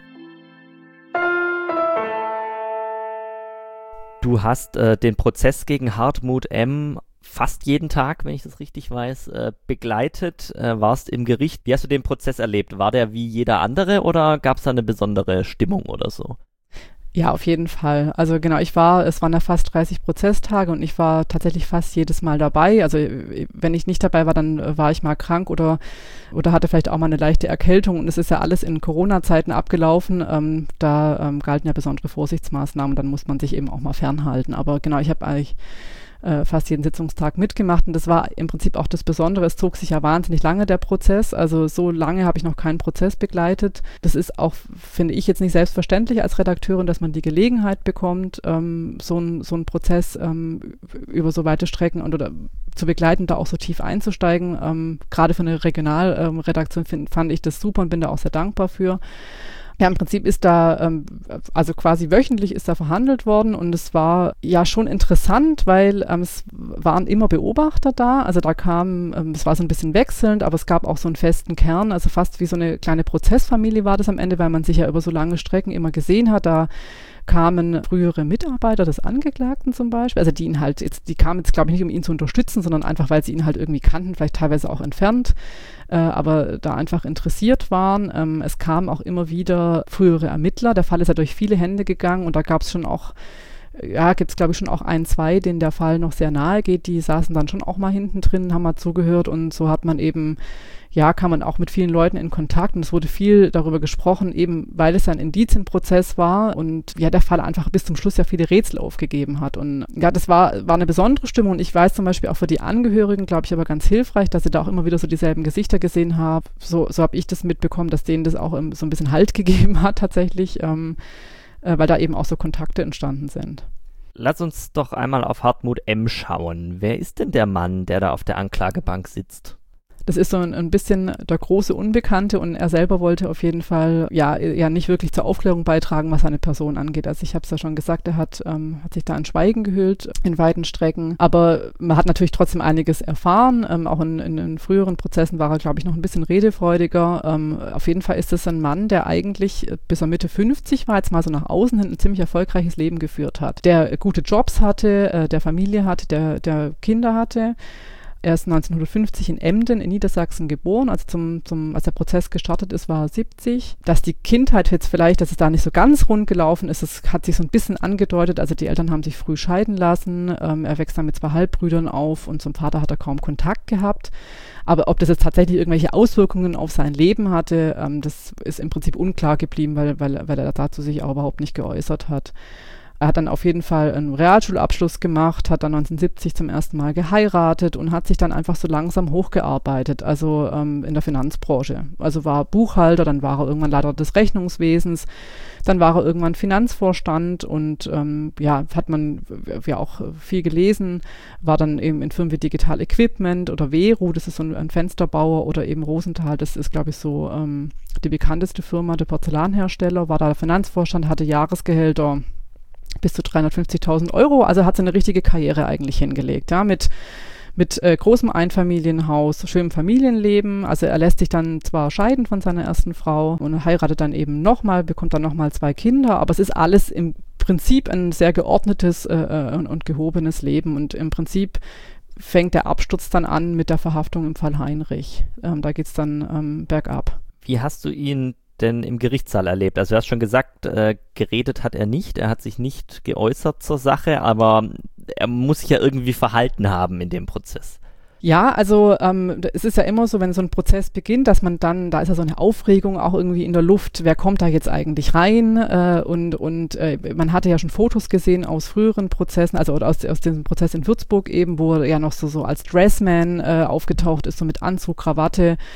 Du hast äh, den Prozess gegen Hartmut M. fast jeden Tag, wenn ich das richtig weiß, äh, begleitet, äh, warst im Gericht. Wie hast du den Prozess erlebt? War der wie jeder andere oder gab es da eine besondere Stimmung oder so? Ja, auf jeden Fall. Also genau, ich war, es waren ja fast dreißig Prozesstage und ich war tatsächlich fast jedes Mal dabei. Also wenn ich nicht dabei war, dann war ich mal krank oder oder hatte vielleicht auch mal eine leichte Erkältung und es ist ja alles in Corona-Zeiten abgelaufen. Ähm, da ähm, galten ja besondere Vorsichtsmaßnahmen, dann muss man sich eben auch mal fernhalten. Aber genau, ich habe eigentlich äh, fast jeden Sitzungstag mitgemacht und das war im Prinzip auch das Besondere. Es zog sich ja wahnsinnig lange, der Prozess. Also so lange habe ich noch keinen Prozess begleitet. Das ist auch, finde ich, jetzt nicht selbstverständlich als Redakteurin, dass man die Gelegenheit bekommt, ähm, so ein so ein Prozess ähm, über so weite Strecken und oder zu begleiten, da auch so tief einzusteigen. Ähm, gerade für eine Regionalredaktion ähm, fand ich das super und bin da auch sehr dankbar für. Ja, im Prinzip ist da, ähm, also quasi wöchentlich ist da verhandelt worden und es war ja schon interessant, weil ähm, es waren immer Beobachter da, also da kam, ähm, es war so ein bisschen wechselnd, aber es gab auch so einen festen Kern, also fast wie so eine kleine Prozessfamilie war das am Ende, weil man sich ja über so lange Strecken immer gesehen hat, da kamen frühere Mitarbeiter des Angeklagten zum Beispiel, also die ihn halt jetzt, die kamen jetzt glaube ich nicht, um ihn zu unterstützen, sondern einfach, weil sie ihn halt irgendwie kannten, vielleicht teilweise auch entfernt, äh, aber da einfach interessiert waren. Ähm, es kamen auch immer wieder frühere Ermittler, der Fall ist ja durch viele Hände gegangen und da gab es schon auch, ja, gibt es glaube ich schon auch ein, zwei, denen der Fall noch sehr nahe geht, die saßen dann schon auch mal hinten drin, haben mal zugehört und so hat man eben, ja, kam man auch mit vielen Leuten in Kontakt und es wurde viel darüber gesprochen, eben weil es ein Indizienprozess war und ja, der Fall einfach bis zum Schluss ja viele Rätsel aufgegeben hat und ja, das war, war eine besondere Stimmung und ich weiß zum Beispiel auch für die Angehörigen, glaube ich, aber ganz hilfreich, dass sie da auch immer wieder so dieselben Gesichter gesehen haben. So, so habe ich das mitbekommen, dass denen das auch so ein bisschen Halt gegeben hat tatsächlich, ähm, äh, weil da eben auch so Kontakte entstanden sind. Lass uns doch einmal auf Hartmut M. schauen. Wer ist denn der Mann, der da auf der Anklagebank sitzt? Das ist so ein, ein bisschen der große Unbekannte und er selber wollte auf jeden Fall ja, ja nicht wirklich zur Aufklärung beitragen, was seine Person angeht. Also ich habe es ja schon gesagt, er hat, ähm, hat sich da in Schweigen gehüllt in weiten Strecken. Aber man hat natürlich trotzdem einiges erfahren. Ähm, auch in, in, in früheren Prozessen war er, glaube ich, noch ein bisschen redefreudiger. Ähm, auf jeden Fall ist es ein Mann, der eigentlich bis er Mitte fünfzig war, jetzt mal so nach außen hin ein ziemlich erfolgreiches Leben geführt hat. Der gute Jobs hatte, äh, der Familie hatte, der, der Kinder hatte. Er ist neunzehnhundertfünfzig in Emden in Niedersachsen geboren, also zum, zum, als der Prozess gestartet ist, war er siebzig. Dass die Kindheit jetzt vielleicht, dass es da nicht so ganz rund gelaufen ist, das hat sich so ein bisschen angedeutet, also die Eltern haben sich früh scheiden lassen, ähm, er wächst dann mit zwei Halbbrüdern auf und zum Vater hat er kaum Kontakt gehabt. Aber ob das jetzt tatsächlich irgendwelche Auswirkungen auf sein Leben hatte, ähm, das ist im Prinzip unklar geblieben, weil, weil, weil er dazu sich auch überhaupt nicht geäußert hat. Er hat dann auf jeden Fall einen Realschulabschluss gemacht, hat dann neunzehnhundertsiebzig zum ersten Mal geheiratet und hat sich dann einfach so langsam hochgearbeitet, also ähm, in der Finanzbranche. Also war Buchhalter, dann war er irgendwann Leiter des Rechnungswesens, dann war er irgendwann Finanzvorstand und ähm, ja, hat man ja auch viel gelesen, war dann eben in Firmen wie Digital Equipment oder Veru, das ist so ein, ein Fensterbauer, oder eben Rosenthal, das ist glaube ich so ähm, die bekannteste Firma, der Porzellanhersteller, war da der Finanzvorstand, hatte Jahresgehälter bis zu dreihundertfünfzigtausend Euro, also hat sie eine richtige Karriere eigentlich hingelegt, ja, mit, mit äh, großem Einfamilienhaus, schönem Familienleben, also er lässt sich dann zwar scheiden von seiner ersten Frau und heiratet dann eben nochmal, bekommt dann nochmal zwei Kinder, aber es ist alles im Prinzip ein sehr geordnetes äh, und, und gehobenes Leben und im Prinzip fängt der Absturz dann an mit der Verhaftung im Fall Heinrich, ähm, da geht's dann ähm, bergab. Wie hast du ihn denn im Gerichtssaal erlebt? Also du hast schon gesagt, äh, geredet hat er nicht, er hat sich nicht geäußert zur Sache, aber er muss sich ja irgendwie verhalten haben in dem Prozess. Ja, also ähm, es ist ja immer so, wenn so ein Prozess beginnt, dass man dann, da ist ja so eine Aufregung auch irgendwie in der Luft, wer kommt da jetzt eigentlich rein äh, und, und äh, man hatte ja schon Fotos gesehen aus früheren Prozessen, also oder aus, aus dem Prozess in Würzburg eben, wo er ja noch so, so als Dressman äh, aufgetaucht ist, so mit Anzug, Krawatte.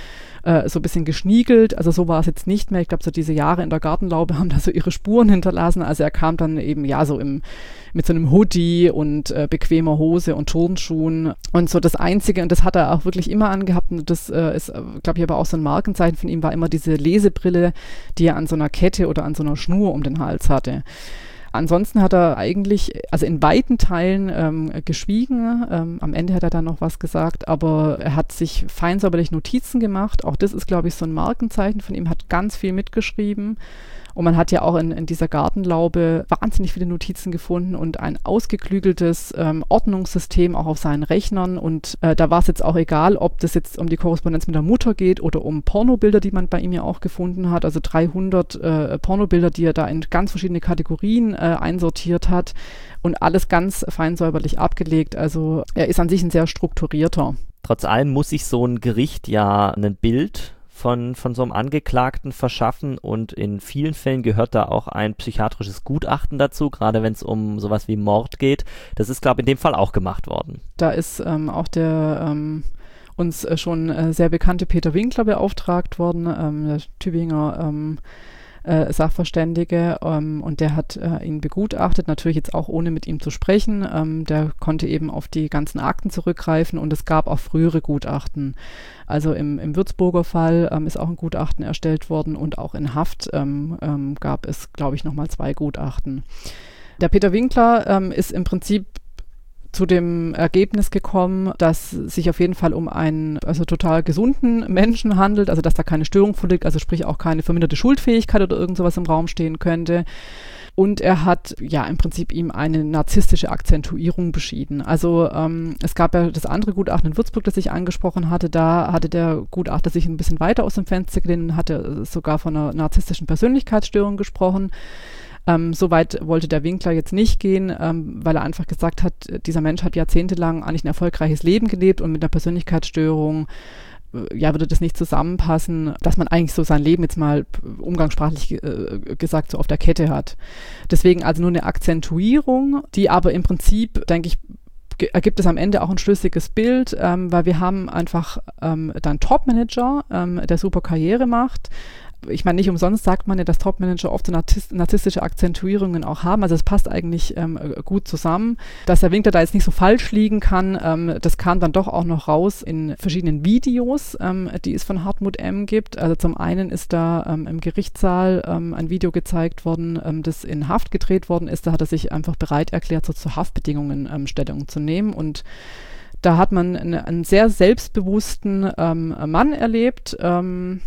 äh, so ein bisschen geschniegelt. Also so war es jetzt nicht mehr. Ich glaube, so diese Jahre in der Gartenlaube haben da so ihre Spuren hinterlassen. Also er kam dann eben ja so im mit so einem Hoodie und äh, bequemer Hose und Turnschuhen. Und so das Einzige, und das hat er auch wirklich immer angehabt, und das äh, ist, glaube ich, aber auch so ein Markenzeichen von ihm, war immer diese Lesebrille, die er an so einer Kette oder an so einer Schnur um den Hals hatte. Ansonsten hat er eigentlich, also in weiten Teilen ähm, geschwiegen. Ähm, am Ende hat er dann noch was gesagt, aber er hat sich feinsäuberlich Notizen gemacht. Auch das ist, glaube ich, so ein Markenzeichen von ihm, hat ganz viel mitgeschrieben. Und man hat ja auch in, in dieser Gartenlaube wahnsinnig viele Notizen gefunden und ein ausgeklügeltes ähm, Ordnungssystem auch auf seinen Rechnern. Und äh, da war es jetzt auch egal, ob das jetzt um die Korrespondenz mit der Mutter geht oder um Pornobilder, die man bei ihm ja auch gefunden hat. Also dreihundert äh, Pornobilder, die er da in ganz verschiedene Kategorien äh, einsortiert hat und alles ganz feinsäuberlich abgelegt. Also er ist an sich ein sehr strukturierter. Trotz allem muss sich so ein Gericht ja ein Bild von, von so einem Angeklagten verschaffen, und in vielen Fällen gehört da auch ein psychiatrisches Gutachten dazu, gerade wenn es um sowas wie Mord geht. Das ist, glaube ich, in dem Fall auch gemacht worden. Da ist ähm, auch der ähm, uns äh, schon äh, sehr bekannte Peter Winkler beauftragt worden, ähm, der Tübinger ähm, äh, Sachverständige, ähm, und der hat äh, ihn begutachtet, natürlich jetzt auch ohne mit ihm zu sprechen. Ähm, der konnte eben auf die ganzen Akten zurückgreifen, und es gab auch frühere Gutachten. Also im, im Würzburger Fall ähm, ist auch ein Gutachten erstellt worden, und auch in Haft ähm, ähm, gab es, glaube ich, nochmal zwei Gutachten. Der Peter Winkler ähm, ist im Prinzip zu dem Ergebnis gekommen, dass sich auf jeden Fall um einen also total gesunden Menschen handelt, also dass da keine Störung vorliegt, also sprich auch keine verminderte Schuldfähigkeit oder irgend sowas im Raum stehen könnte. Und er hat ja im Prinzip ihm eine narzisstische Akzentuierung beschieden. Also ähm, es gab ja das andere Gutachten in Würzburg, das ich angesprochen hatte. Da hatte der Gutachter sich ein bisschen weiter aus dem Fenster gelehnt und hatte sogar von einer narzisstischen Persönlichkeitsstörung gesprochen. Ähm, so weit wollte der Winkler jetzt nicht gehen, ähm, weil er einfach gesagt hat, dieser Mensch hat jahrzehntelang eigentlich ein erfolgreiches Leben gelebt, und mit einer Persönlichkeitsstörung äh, ja, würde das nicht zusammenpassen, dass man eigentlich so sein Leben jetzt mal umgangssprachlich äh, gesagt so auf der Kette hat. Deswegen also nur eine Akzentuierung, die aber im Prinzip, denke ich, ergibt es am Ende auch ein schlüssiges Bild, ähm, weil wir haben einfach ähm, dann Top-Manager, ähm, der super Karriere macht. Ich meine, nicht umsonst sagt man ja, dass Top-Manager oft so narzisstische Akzentuierungen auch haben. Also es passt eigentlich ähm, gut zusammen. Dass der Winkler da jetzt nicht so falsch liegen kann, ähm, das kam dann doch auch noch raus in verschiedenen Videos, ähm, die es von Hartmut M. gibt. Also zum einen ist da ähm, im Gerichtssaal ähm, ein Video gezeigt worden, ähm, das in Haft gedreht worden ist. Da hat er sich einfach bereit erklärt, so zu Haftbedingungen ähm, Stellung zu nehmen, und da hat man eine, einen sehr selbstbewussten ähm, Mann erlebt, ähm,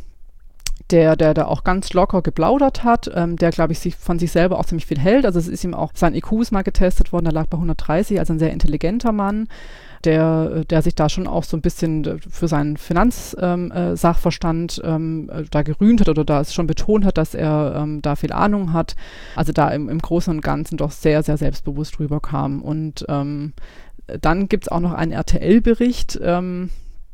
der, der da auch ganz locker geplaudert hat, ähm, der, glaube ich, sich von sich selber auch ziemlich viel hält. Also es ist ihm auch, sein I Q ist mal getestet worden, der lag bei hundertdreißig, also ein sehr intelligenter Mann, der, der sich da schon auch so ein bisschen für seinen Finanzsachverstand ähm, ähm, da gerühmt hat oder da es schon betont hat, dass er ähm, da viel Ahnung hat. Also da im, im Großen und Ganzen doch sehr, sehr selbstbewusst rüberkam. Und ähm, dann gibt es auch noch einen R T L-Bericht, ähm,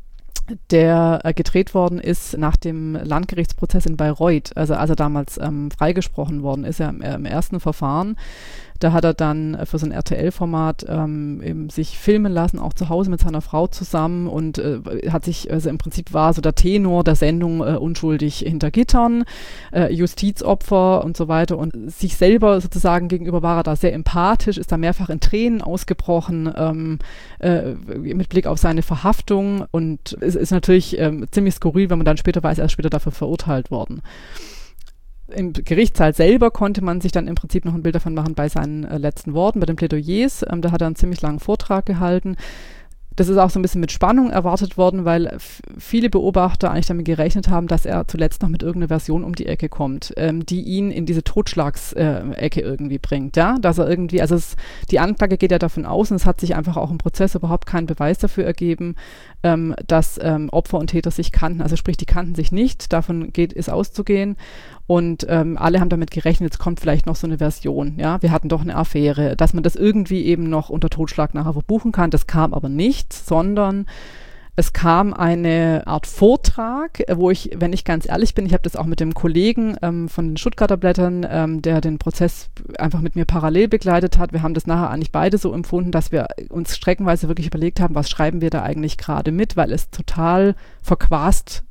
der äh, gedreht worden ist nach dem Landgerichtsprozess in Bayreuth, also als er damals ähm, freigesprochen worden ist, ja, im, im ersten Verfahren. Da hat er dann für so ein R T L-Format ähm, eben sich filmen lassen, auch zu Hause mit seiner Frau zusammen, und äh, hat sich, also im Prinzip war so der Tenor der Sendung äh, unschuldig hinter Gittern, äh, Justizopfer und so weiter, und sich selber sozusagen gegenüber war er da sehr empathisch, ist da mehrfach in Tränen ausgebrochen, ähm, äh, mit Blick auf seine Verhaftung, und es ist natürlich ähm, ziemlich skurril, wenn man dann später weiß, er ist später dafür verurteilt worden. Im Gerichtssaal selber konnte man sich dann im Prinzip noch ein Bild davon machen bei seinen äh, letzten Worten, bei den Plädoyers. Ähm, da hat er einen ziemlich langen Vortrag gehalten. Das ist auch so ein bisschen mit Spannung erwartet worden, weil f- viele Beobachter eigentlich damit gerechnet haben, dass er zuletzt noch mit irgendeiner Version um die Ecke kommt, ähm, die ihn in diese Totschlagsecke äh, irgendwie bringt. Ja, dass er irgendwie, also es, die Anklage geht ja davon aus, und es hat sich einfach auch im Prozess überhaupt kein Beweis dafür ergeben, ähm, dass ähm, Opfer und Täter sich kannten. Also sprich, die kannten sich nicht, davon geht ist auszugehen. Und ähm, alle haben damit gerechnet, jetzt kommt vielleicht noch so eine Version, ja, wir hatten doch eine Affäre, dass man das irgendwie eben noch unter Totschlag nachher verbuchen kann. Das kam aber nicht, sondern es kam eine Art Vortrag, wo ich, wenn ich ganz ehrlich bin, ich habe das auch mit dem Kollegen ähm, von den Stuttgarter Blättern, ähm, der den Prozess einfach mit mir parallel begleitet hat. Wir haben das nachher eigentlich beide so empfunden, dass wir uns streckenweise wirklich überlegt haben, was schreiben wir da eigentlich gerade mit, weil es total verquast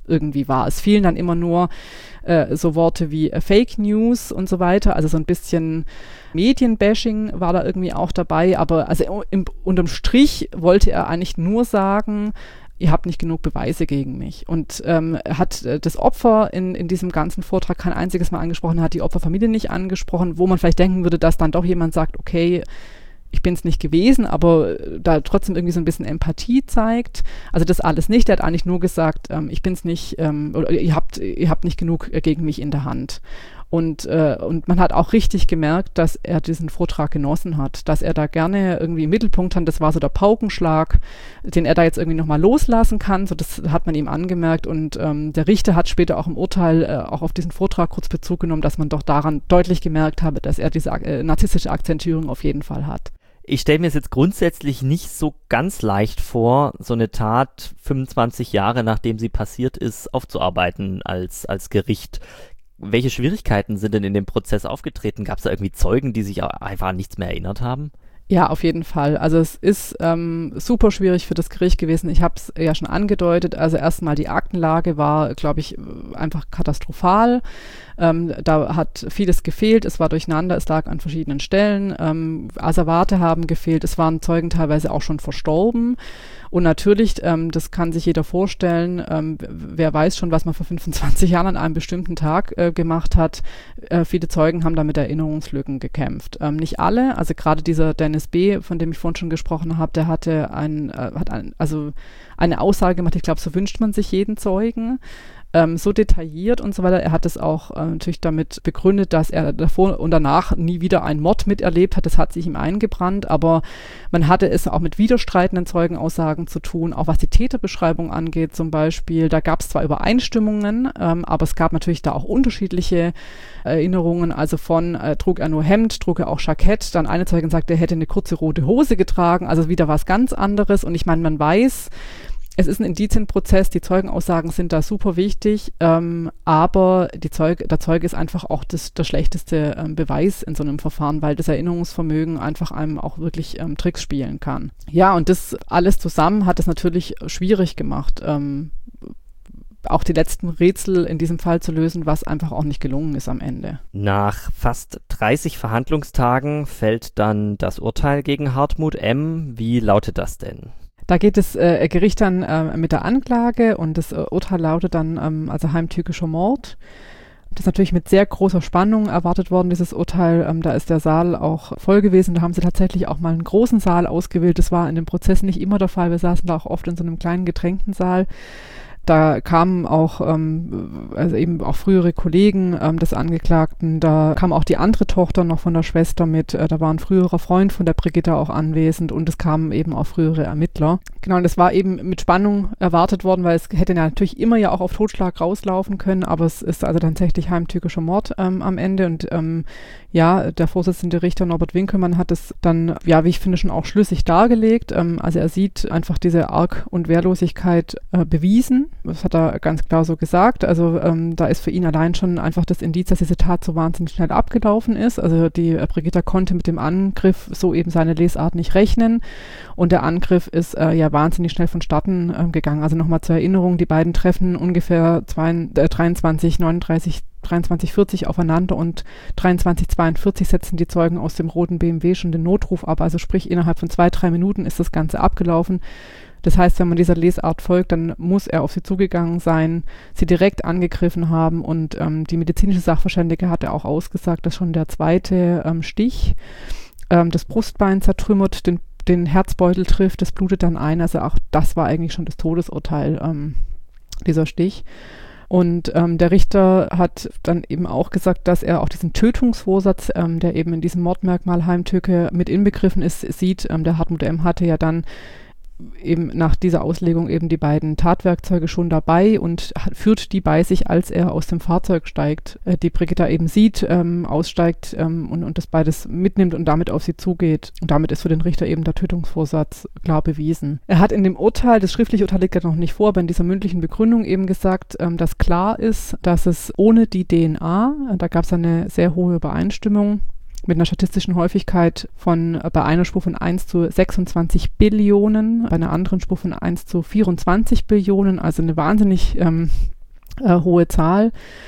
irgendwie war. Es fielen dann immer nur äh, so Worte wie äh, Fake News und so weiter, also so ein bisschen Medienbashing war da irgendwie auch dabei, aber also im, unterm Strich wollte er eigentlich nur sagen, ihr habt nicht genug Beweise gegen mich. Und ähm, er hat äh, das Opfer in, in diesem ganzen Vortrag kein einziges Mal angesprochen, hat die Opferfamilie nicht angesprochen, wo man vielleicht denken würde, dass dann doch jemand sagt, okay, ich bin es nicht gewesen, aber da trotzdem irgendwie so ein bisschen Empathie zeigt. Also das alles nicht. Er hat eigentlich nur gesagt, ähm, ich bin es nicht, ähm, oder ihr habt, ihr habt nicht genug gegen mich in der Hand. Und, äh, und man hat auch richtig gemerkt, dass er diesen Vortrag genossen hat, dass er da gerne irgendwie im Mittelpunkt hat. Das war so der Paukenschlag, den er da jetzt irgendwie nochmal loslassen kann. So, das hat man ihm angemerkt. Und ähm, der Richter hat später auch im Urteil äh, auch auf diesen Vortrag kurz Bezug genommen, dass man doch daran deutlich gemerkt habe, dass er diese äh, narzisstische Akzentierung auf jeden Fall hat. Ich stelle mir es jetzt grundsätzlich nicht so ganz leicht vor, so eine Tat fünfundzwanzig Jahre nachdem sie passiert ist, aufzuarbeiten als, als Gericht. Welche Schwierigkeiten sind denn in dem Prozess aufgetreten? Gab es da irgendwie Zeugen, die sich einfach an nichts mehr erinnert haben? Ja, auf jeden Fall. Also es ist ähm, super schwierig für das Gericht gewesen. Ich habe es ja schon angedeutet. Also erstmal die Aktenlage war, glaube ich, einfach katastrophal. Ähm, da hat vieles gefehlt. Es war durcheinander. Es lag an verschiedenen Stellen. Ähm, Asservate haben gefehlt. Es waren Zeugen teilweise auch schon verstorben. Und natürlich, ähm, das kann sich jeder vorstellen, ähm, wer weiß schon, was man vor fünfundzwanzig Jahren an einem bestimmten Tag äh, gemacht hat. Äh, viele Zeugen haben da mit Erinnerungslücken gekämpft. Ähm, nicht alle, also gerade dieser Dennis B., von dem ich vorhin schon gesprochen habe, der hatte ein, äh, hat ein, also eine Aussage gemacht, ich glaube, so wünscht man sich jeden Zeugen. Ähm, so detailliert und so weiter. Er hat es auch äh, natürlich damit begründet, dass er davor und danach nie wieder einen Mord miterlebt hat. Das hat sich ihm eingebrannt, aber man hatte es auch mit widerstreitenden Zeugenaussagen zu tun, auch was die Täterbeschreibung angeht zum Beispiel. Da gab es zwar Übereinstimmungen, ähm, aber es gab natürlich da auch unterschiedliche Erinnerungen, also von äh, trug er nur Hemd, trug er auch Jackett, dann eine Zeugin sagt, er hätte eine kurze rote Hose getragen, also wieder was ganz anderes. Und ich meine, man weiß, es ist ein Indizienprozess, die Zeugenaussagen sind da super wichtig, ähm, aber die Zeug, der Zeuge ist einfach auch das, der schlechteste ähm, Beweis in so einem Verfahren, weil das Erinnerungsvermögen einfach einem auch wirklich ähm, Tricks spielen kann. Ja, und das alles zusammen hat es natürlich schwierig gemacht, ähm, auch die letzten Rätsel in diesem Fall zu lösen, was einfach auch nicht gelungen ist am Ende. Nach fast dreißig Verhandlungstagen fällt dann das Urteil gegen Hartmut M. Wie lautet das denn? Da geht das äh, Gericht dann äh, mit der Anklage und das äh, Urteil lautet dann ähm, also heimtückischer Mord. Das ist natürlich mit sehr großer Spannung erwartet worden, dieses Urteil. Ähm, da ist der Saal auch voll gewesen. Da haben sie tatsächlich auch mal einen großen Saal ausgewählt. Das war in dem Prozess nicht immer der Fall. Wir saßen da auch oft in so einem kleinen getränkten Saal. Da kamen auch, ähm, also eben auch frühere Kollegen ähm, des Angeklagten, da kam auch die andere Tochter noch von der Schwester mit, äh, da war ein früherer Freund von der Brigitta auch anwesend und es kamen eben auch frühere Ermittler. Genau, und das war eben mit Spannung erwartet worden, weil es hätte ja natürlich immer ja auch auf Totschlag rauslaufen können, aber es ist also tatsächlich heimtückischer Mord ähm, am Ende und ähm, ja, der Vorsitzende Richter Norbert Winkelmann hat es dann, ja, wie ich finde, schon auch schlüssig dargelegt. Ähm, also er sieht einfach diese Arg- und Wehrlosigkeit äh, bewiesen. Das hat er ganz klar so gesagt. Also ähm, da ist für ihn allein schon einfach das Indiz, dass diese Tat so wahnsinnig schnell abgelaufen ist. Also die äh, Brigitta konnte mit dem Angriff so eben seine Lesart nicht rechnen. Und der Angriff ist äh, ja wahnsinnig schnell vonstatten äh, gegangen. Also nochmal zur Erinnerung, die beiden treffen ungefähr zwei, äh, dreiundzwanzig neununddreißig dreiundzwanzig vierzig aufeinander und dreiundzwanzig zweiundvierzig setzen die Zeugen aus dem roten B M W schon den Notruf ab. Also sprich, innerhalb von zwei, drei Minuten ist das Ganze abgelaufen. Das heißt, wenn man dieser Lesart folgt, dann muss er auf sie zugegangen sein, sie direkt angegriffen haben und ähm, die medizinische Sachverständige hatte auch ausgesagt, dass schon der zweite ähm, Stich ähm, das Brustbein zertrümmert, den, den Herzbeutel trifft, das blutet dann ein. Also auch das war eigentlich schon das Todesurteil, ähm, dieser Stich. Und ähm, der Richter hat dann eben auch gesagt, dass er auch diesen Tötungsvorsatz, ähm, der eben in diesem Mordmerkmal Heimtücke mit inbegriffen ist, sieht. Ähm, der Hartmut M. hatte ja dann eben nach dieser Auslegung eben die beiden Tatwerkzeuge schon dabei und hat, führt die bei sich, als er aus dem Fahrzeug steigt, äh, die Brigitta eben sieht, ähm, aussteigt ähm, und, und das beides mitnimmt und damit auf sie zugeht. Und damit ist für den Richter eben der Tötungsvorsatz klar bewiesen. Er hat in dem Urteil, das schriftliche Urteil liegt ja noch nicht vor, aber in dieser mündlichen Begründung eben gesagt, ähm, dass klar ist, dass es ohne die D N A, äh, da gab es eine sehr hohe Übereinstimmung, mit einer statistischen Häufigkeit von äh, bei einer Spur von eins zu sechsundzwanzig Billionen, bei einer anderen Spur von eins zu vierundzwanzig Billionen, also eine wahnsinnig ähm, äh, hohe Zahl.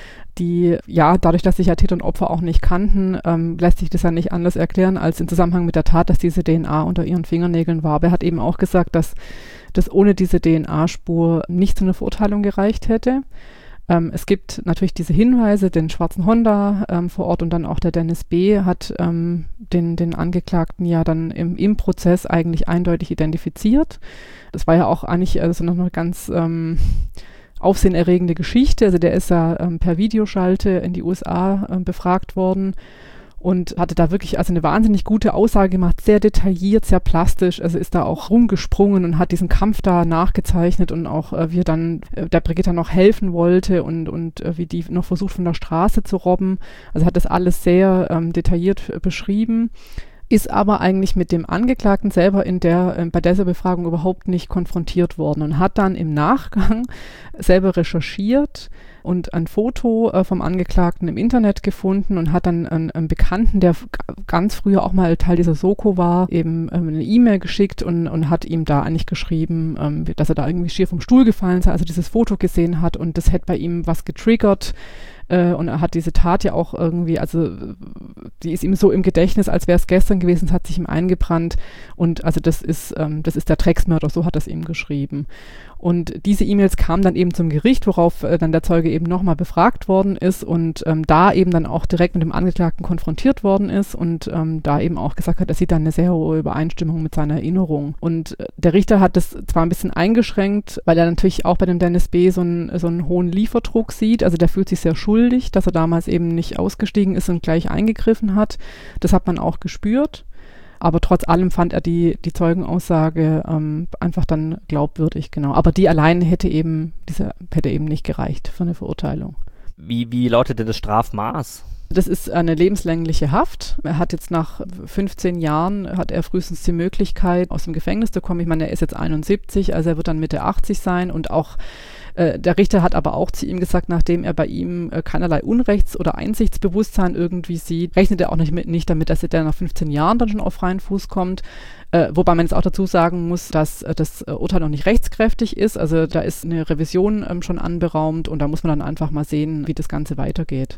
Die, ja, dadurch, dass sich ja Täter und Opfer auch nicht kannten, ähm, lässt sich das ja nicht anders erklären als im Zusammenhang mit der Tat, dass diese D N A unter ihren Fingernägeln war. Aber er hat eben auch gesagt, dass das ohne diese D N A-Spur nicht zu einer Verurteilung gereicht hätte. Ähm, es gibt natürlich diese Hinweise, den schwarzen Honda ähm, vor Ort und dann auch der Dennis B. hat ähm, den, den Angeklagten ja dann im, im Prozess eigentlich eindeutig identifiziert. Das war ja auch eigentlich also noch eine ganz ähm, aufsehenerregende Geschichte. Also der ist ja ähm, per Videoschalte in die U S A ähm, befragt worden und hatte da wirklich also eine wahnsinnig gute Aussage gemacht, sehr detailliert, sehr plastisch. Also ist da auch rumgesprungen und hat diesen Kampf da nachgezeichnet und auch äh, wie er dann äh, der Brigitta noch helfen wollte und, und äh, wie die noch versucht von der Straße zu robben. Also hat das alles sehr ähm, detailliert äh, beschrieben. Ist aber eigentlich mit dem Angeklagten selber in der, äh, bei dieser Befragung überhaupt nicht konfrontiert worden und hat dann im Nachgang selber recherchiert und ein Foto äh, vom Angeklagten im Internet gefunden und hat dann einen, einen Bekannten, der f- ganz früher auch mal Teil dieser Soko war, eben ähm, eine E-Mail geschickt und, und hat ihm da eigentlich geschrieben, ähm, dass er da irgendwie schier vom Stuhl gefallen sei, also dieses Foto gesehen hat und das hätte bei ihm was getriggert. Äh, und er hat diese Tat ja auch irgendwie, also die ist ihm so im Gedächtnis, als wäre es gestern gewesen, es hat sich ihm eingebrannt und also das ist, ähm, das ist der Drecksmörder, so hat er es ihm geschrieben. Und diese E-Mails kamen dann eben zum Gericht, worauf äh, dann der Zeuge eben nochmal befragt worden ist und ähm, da eben dann auch direkt mit dem Angeklagten konfrontiert worden ist und ähm, da eben auch gesagt hat, er sieht dann eine sehr hohe Übereinstimmung mit seiner Erinnerung. Und äh, der Richter hat das zwar ein bisschen eingeschränkt, weil er natürlich auch bei dem Dennis B. so einen, so einen hohen Lieferdruck sieht, also der fühlt sich sehr schuldig, dass er damals eben nicht ausgestiegen ist und gleich eingegriffen hat. Das hat man auch gespürt. Aber trotz allem fand er die, die Zeugenaussage ähm, einfach dann glaubwürdig, genau. Aber die allein hätte eben, diese, hätte eben nicht gereicht für eine Verurteilung. Wie, wie lautet denn das Strafmaß? Das ist eine lebenslängliche Haft. Er hat jetzt nach fünfzehn Jahren, hat er frühestens die Möglichkeit, aus dem Gefängnis zu kommen. Ich meine, er ist jetzt einundsiebzig, also er wird dann Mitte achtzig sein und auch äh, der Richter hat aber auch zu ihm gesagt, nachdem er bei ihm äh, keinerlei Unrechts- oder Einsichtsbewusstsein irgendwie sieht, rechnet er auch nicht, mit, nicht damit, dass er nach fünfzehn Jahren dann schon auf freien Fuß kommt. Äh, wobei man jetzt auch dazu sagen muss, dass äh, das äh, Urteil noch nicht rechtskräftig ist. Also da ist eine Revision ähm, schon anberaumt und da muss man dann einfach mal sehen, wie das Ganze weitergeht.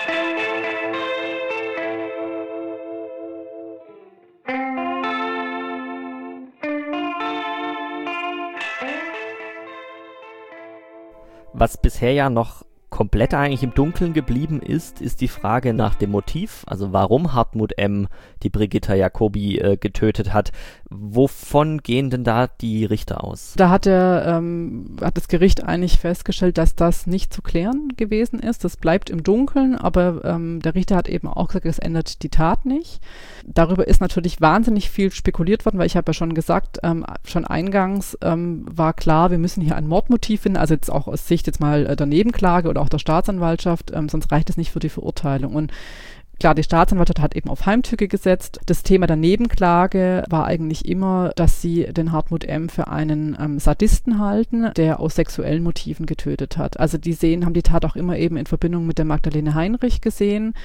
Was bisher ja noch komplett eigentlich im Dunkeln geblieben ist, ist die Frage nach dem Motiv, also warum Hartmut M. die Brigitta Jacobi äh, getötet hat. Wovon gehen denn da die Richter aus? Da hat, der, ähm, hat das Gericht eigentlich festgestellt, dass das nicht zu klären gewesen ist. Das bleibt im Dunkeln, aber ähm, der Richter hat eben auch gesagt, das ändert die Tat nicht. Darüber ist natürlich wahnsinnig viel spekuliert worden, weil ich habe ja schon gesagt, ähm, schon eingangs ähm, war klar, wir müssen hier ein Mordmotiv finden, also jetzt auch aus Sicht jetzt mal äh, der Nebenklage oder auch der Staatsanwaltschaft, ähm, sonst reicht es nicht für die Verurteilung. Und klar, die Staatsanwaltschaft hat eben auf Heimtücke gesetzt. Das Thema der Nebenklage war eigentlich immer, dass sie den Hartmut M. für einen ähm, Sadisten halten, der aus sexuellen Motiven getötet hat. Also die sehen, haben die Tat auch immer eben in Verbindung mit der Magdalene Heinrich gesehen,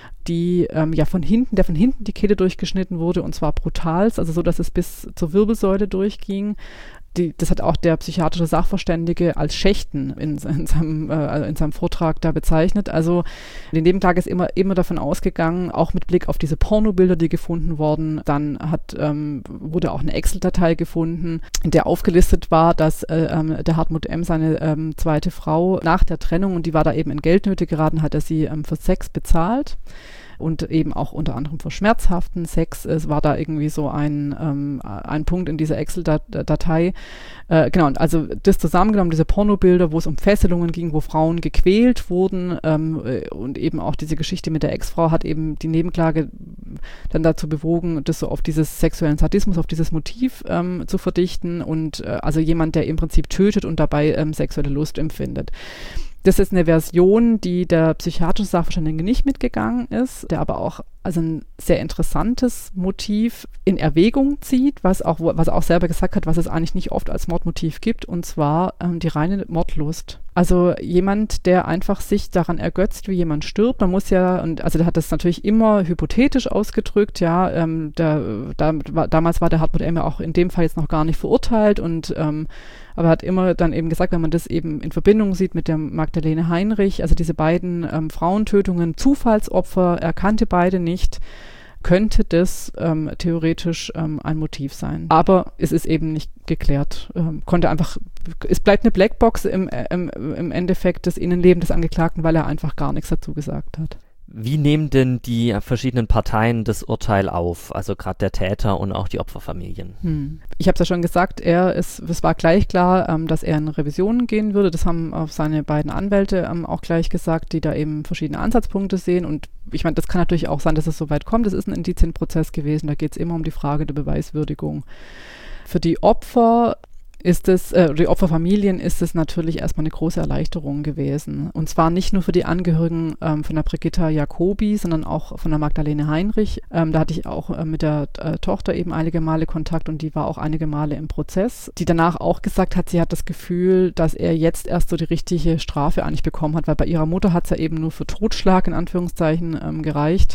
die ähm, ja von hinten, der von hinten die Kehle durchgeschnitten wurde und zwar brutalst, also so, dass es bis zur Wirbelsäule durchging. Die, das hat auch der psychiatrische Sachverständige als Schächten in, in, seinem, äh, in seinem Vortrag da bezeichnet. Also die Nebenklage ist immer, immer davon ausgegangen, auch mit Blick auf diese Pornobilder, die gefunden wurden. Dann hat, ähm, wurde auch eine Excel-Datei gefunden, in der aufgelistet war, dass äh, ähm, der Hartmut M. seine ähm, zweite Frau nach der Trennung, und die war da eben in Geldnöte geraten, hat er sie ähm, für Sex bezahlt. Und eben auch unter anderem für schmerzhaften Sex. Es war da irgendwie so ein, ähm, ein Punkt in dieser Excel-Datei. Äh, genau, und also das zusammengenommen, diese Pornobilder, wo es um Fesselungen ging, wo Frauen gequält wurden ähm, und eben auch diese Geschichte mit der Ex-Frau hat eben die Nebenklage dann dazu bewogen, das so auf dieses sexuellen Sadismus, auf dieses Motiv ähm, zu verdichten und äh, also jemand, der im Prinzip tötet und dabei ähm, sexuelle Lust empfindet. Das ist eine Version, die der psychiatrische Sachverständige nicht mitgegangen ist, der aber auch also ein sehr interessantes Motiv in Erwägung zieht, was auch, was er auch selber gesagt hat, was es eigentlich nicht oft als Mordmotiv gibt, und zwar ähm, die reine Mordlust. Also jemand, der einfach sich daran ergötzt, wie jemand stirbt. Man muss ja, und also der hat das natürlich immer hypothetisch ausgedrückt, ja, ähm, der, da, war, damals war der Hartmut M. ja auch in dem Fall jetzt noch gar nicht verurteilt und ähm, aber hat immer dann eben gesagt, wenn man das eben in Verbindung sieht mit der Magdalene Heinrich, also diese beiden ähm, Frauentötungen, Zufallsopfer, er kannte beide nicht, könnte das ähm, theoretisch ähm, ein Motiv sein. Aber es ist eben nicht geklärt. Ähm, konnte einfach, es bleibt eine Blackbox im, im, im Endeffekt des Innenlebens des Angeklagten, weil er einfach gar nichts dazu gesagt hat. Wie nehmen denn die verschiedenen Parteien das Urteil auf? Also gerade der Täter und auch die Opferfamilien. Hm. Ich habe es ja schon gesagt, er ist, es war gleich klar, ähm, dass er in Revision gehen würde. Das haben auch seine beiden Anwälte ähm, auch gleich gesagt, die da eben verschiedene Ansatzpunkte sehen. Und ich meine, das kann natürlich auch sein, dass es so weit kommt. Es ist ein Indizienprozess gewesen. Da geht es immer um die Frage der Beweiswürdigung. Für die Opfer ist es, äh, die Opferfamilien ist es natürlich erstmal eine große Erleichterung gewesen. Und zwar nicht nur für die Angehörigen ähm, von der Brigitta Jacobi, sondern auch von der Magdalene Heinrich. Ähm, da hatte ich auch äh, mit der äh, Tochter eben einige Male Kontakt und die war auch einige Male im Prozess, die danach auch gesagt hat, sie hat das Gefühl, dass er jetzt erst so die richtige Strafe eigentlich bekommen hat, weil bei ihrer Mutter hat es ja eben nur für Totschlag in Anführungszeichen ähm, gereicht.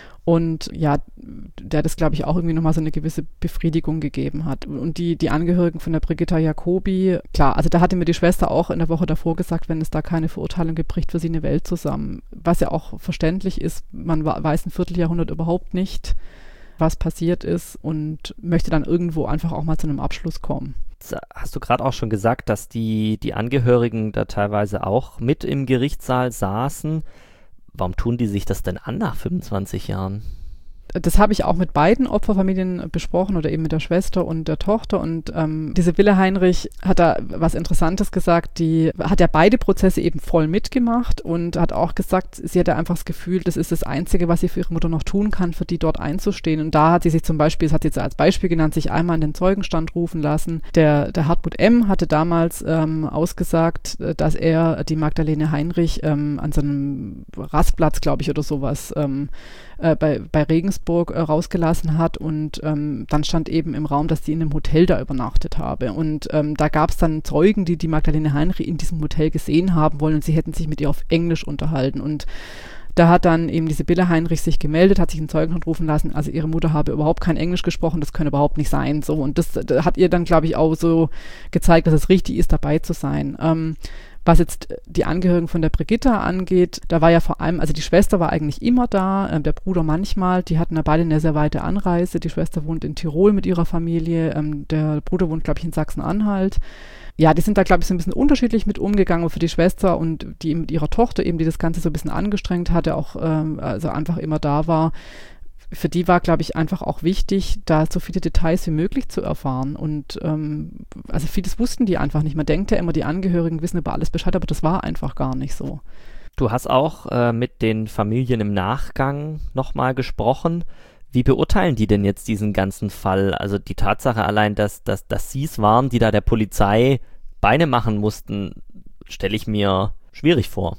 Und ja, der das, glaube ich, auch irgendwie nochmal so eine gewisse Befriedigung gegeben hat. Und die, die Angehörigen von der Brigitta Jacobi, klar, also da hatte mir die Schwester auch in der Woche davor gesagt, wenn es da keine Verurteilung gibt, bricht für sie eine Welt zusammen. Was ja auch verständlich ist, man weiß ein Vierteljahrhundert überhaupt nicht, was passiert ist und möchte dann irgendwo einfach auch mal zu einem Abschluss kommen. Hast du gerade auch schon gesagt, dass die, die Angehörigen da teilweise auch mit im Gerichtssaal saßen? Warum tun die sich das denn an nach fünfundzwanzig Jahren? Das habe ich auch mit beiden Opferfamilien besprochen oder eben mit der Schwester und der Tochter. Und ähm, diese Wille Heinrich hat da was Interessantes gesagt. Die hat ja beide Prozesse eben voll mitgemacht und hat auch gesagt, sie hatte einfach das Gefühl, das ist das Einzige, was sie für ihre Mutter noch tun kann, für die dort einzustehen. Und da hat sie sich zum Beispiel, das hat sie jetzt als Beispiel genannt, sich einmal in den Zeugenstand rufen lassen. Der, der Hartmut M. hatte damals ähm, ausgesagt, dass er die Magdalene Heinrich ähm, an seinem Rastplatz, glaube ich, oder sowas ähm, äh, bei, bei Regensburg äh, rausgelassen hat und ähm, dann stand eben im Raum, dass die in einem Hotel da übernachtet habe und ähm, da gab es dann Zeugen, die die Magdalene Heinrich in diesem Hotel gesehen haben wollen und sie hätten sich mit ihr auf Englisch unterhalten und da hat dann eben diese Bille Heinrich sich gemeldet, hat sich einen Zeugen rufen lassen, also ihre Mutter habe überhaupt kein Englisch gesprochen, das könne überhaupt nicht sein, so und das, das hat ihr dann, glaube ich, auch so gezeigt, dass es richtig ist, dabei zu sein. Ähm, Was jetzt die Angehörigen von der Brigitta angeht, da war ja vor allem, also die Schwester war eigentlich immer da, äh, der Bruder manchmal, die hatten ja beide eine sehr weite Anreise. Die Schwester wohnt in Tirol mit ihrer Familie, ähm, der Bruder wohnt, glaube ich, in Sachsen-Anhalt. Ja, die sind da, glaube ich, so ein bisschen unterschiedlich mit umgegangen, aber für die Schwester und die mit ihrer Tochter eben, die das Ganze so ein bisschen angestrengt hatte, auch ähm, also einfach immer da war, für die war, glaube ich, einfach auch wichtig, da so viele Details wie möglich zu erfahren. Und ähm, also vieles wussten die einfach nicht. Man denkt ja immer, die Angehörigen wissen über alles Bescheid, aber das war einfach gar nicht so. Du hast auch äh, mit den Familien im Nachgang nochmal gesprochen. Wie beurteilen die denn jetzt diesen ganzen Fall? Also die Tatsache allein, dass, dass, dass sie es waren, die da der Polizei Beine machen mussten, stelle ich mir schwierig vor.